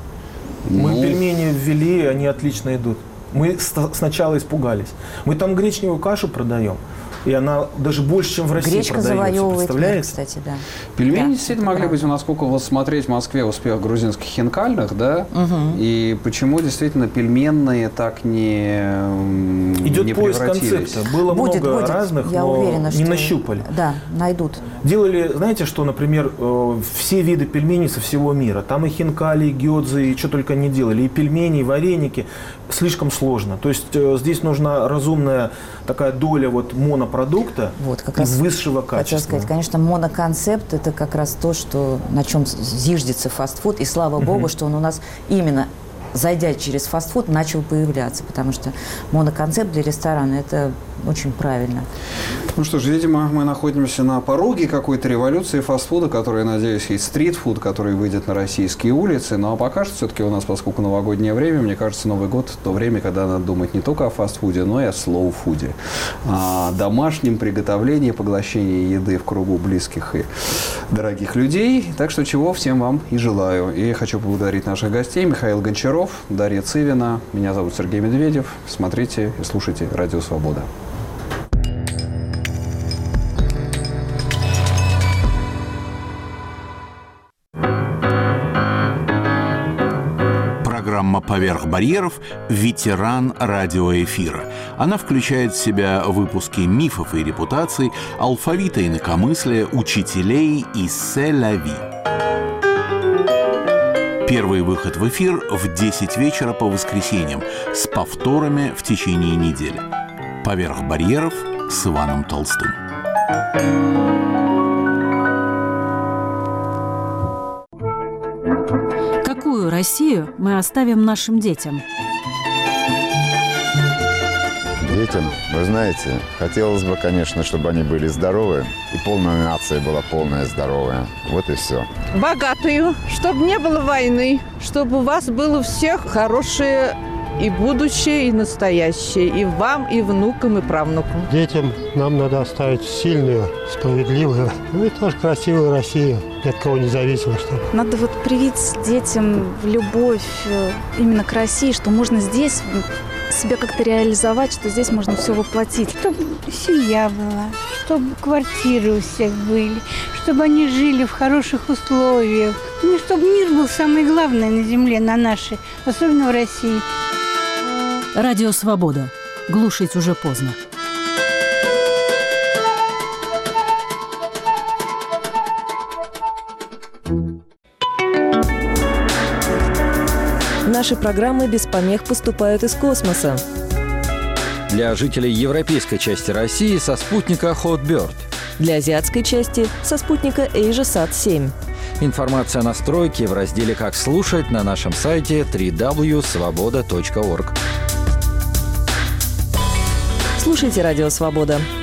Speaker 3: Мы
Speaker 1: Ну,
Speaker 3: пельмени ввели, они отлично идут. Мы ст- сначала испугались. Мы там гречневую кашу продаем, и она даже больше, чем в России
Speaker 4: Гречка
Speaker 3: продается.
Speaker 4: завоевывает мир,
Speaker 3: Представляете?
Speaker 4: кстати, да.
Speaker 1: Пельмени
Speaker 4: Да,
Speaker 1: действительно
Speaker 4: это
Speaker 1: могли
Speaker 4: правда.
Speaker 1: быть, насколько вот смотреть в Москве успех грузинских хинкальных, да? И почему действительно пельменные так не, м,
Speaker 3: Идет
Speaker 1: не
Speaker 3: поиск
Speaker 1: превратились?
Speaker 3: концепта. Было
Speaker 4: Будет,
Speaker 3: много
Speaker 4: будет.
Speaker 3: разных,
Speaker 4: Я
Speaker 3: но
Speaker 4: уверена,
Speaker 3: не
Speaker 4: что
Speaker 3: нащупали.
Speaker 4: Да, найдут.
Speaker 3: Делали, знаете, что, например, э, все виды пельменей со всего мира. Там и хинкали, и гёдзы, и что только не делали. И пельмени, и вареники. Слишком сложно. То есть э, здесь нужна разумная такая доля вот монопродукта
Speaker 4: Вот, как
Speaker 3: и
Speaker 4: раз
Speaker 3: высшего
Speaker 4: Хотела
Speaker 3: качества.
Speaker 4: сказать, конечно, моноконцепт – это как раз то, что, на чем зиждется фастфуд. И слава богу, что он у нас именно, зайдя через фастфуд, начал появляться. Потому что моноконцепт для ресторана – это очень правильно.
Speaker 1: Ну что ж, видимо, мы находимся на пороге какой-то революции фастфуда, которая, надеюсь, есть стритфуд, который выйдет на российские улицы. Но пока что все-таки у нас, поскольку новогоднее время, мне кажется, Новый год – то время, когда надо думать не только о фастфуде, но и о слоу-фуде. О домашнем приготовлении, поглощении еды в кругу близких и дорогих людей. Так что чего всем вам и желаю. И хочу поблагодарить наших гостей. Михаил Гончаров, Дарья Цивина. Меня зовут Сергей Медведев. Смотрите и слушайте «Радио Свобода».
Speaker 5: Программа «Поверх барьеров» «Ветеран радиоэфира». Она включает в себя выпуски мифов и репутаций, алфавита инакомыслия, учителей и «Се ла ви». Первый выход в эфир в десять вечера по воскресеньям с повторами в течение недели. «Поверх барьеров» с Иваном Толстым.
Speaker 11: Какую Россию мы оставим нашим детям?
Speaker 12: Детям, вы знаете, хотелось бы, конечно, чтобы они были здоровы, и полная нация была полная здоровая. Вот и все.
Speaker 13: Богатую, чтобы не было войны, чтобы у вас было у всех хорошее и будущее, и настоящее, и вам, и внукам, и правнукам.
Speaker 14: Детям нам надо оставить сильную, справедливую, ну и тоже красивую Россию, ни от кого не зависимо. Чтобы.
Speaker 15: Надо вот привить детям любовь именно к России, что можно здесь себя как-то реализовать, что здесь можно все воплотить.
Speaker 16: Чтобы семья была, чтобы квартиры у всех были, чтобы они жили в хороших условиях. Ну, чтобы мир был самое главное на земле, на нашей, особенно в России.
Speaker 11: Радио «Свобода». Глушить уже поздно.
Speaker 17: Наши программы без помех поступают из космоса.
Speaker 18: Для жителей европейской части России со спутника Hotbird.
Speaker 17: Для азиатской части со спутника AsiaSat семь.
Speaker 18: Информация о настройке в разделе «Как слушать» на нашем сайте дабл-ю дабл ю дабл ю точка свобода точка орг.
Speaker 17: Слушайте «Радио Свобода».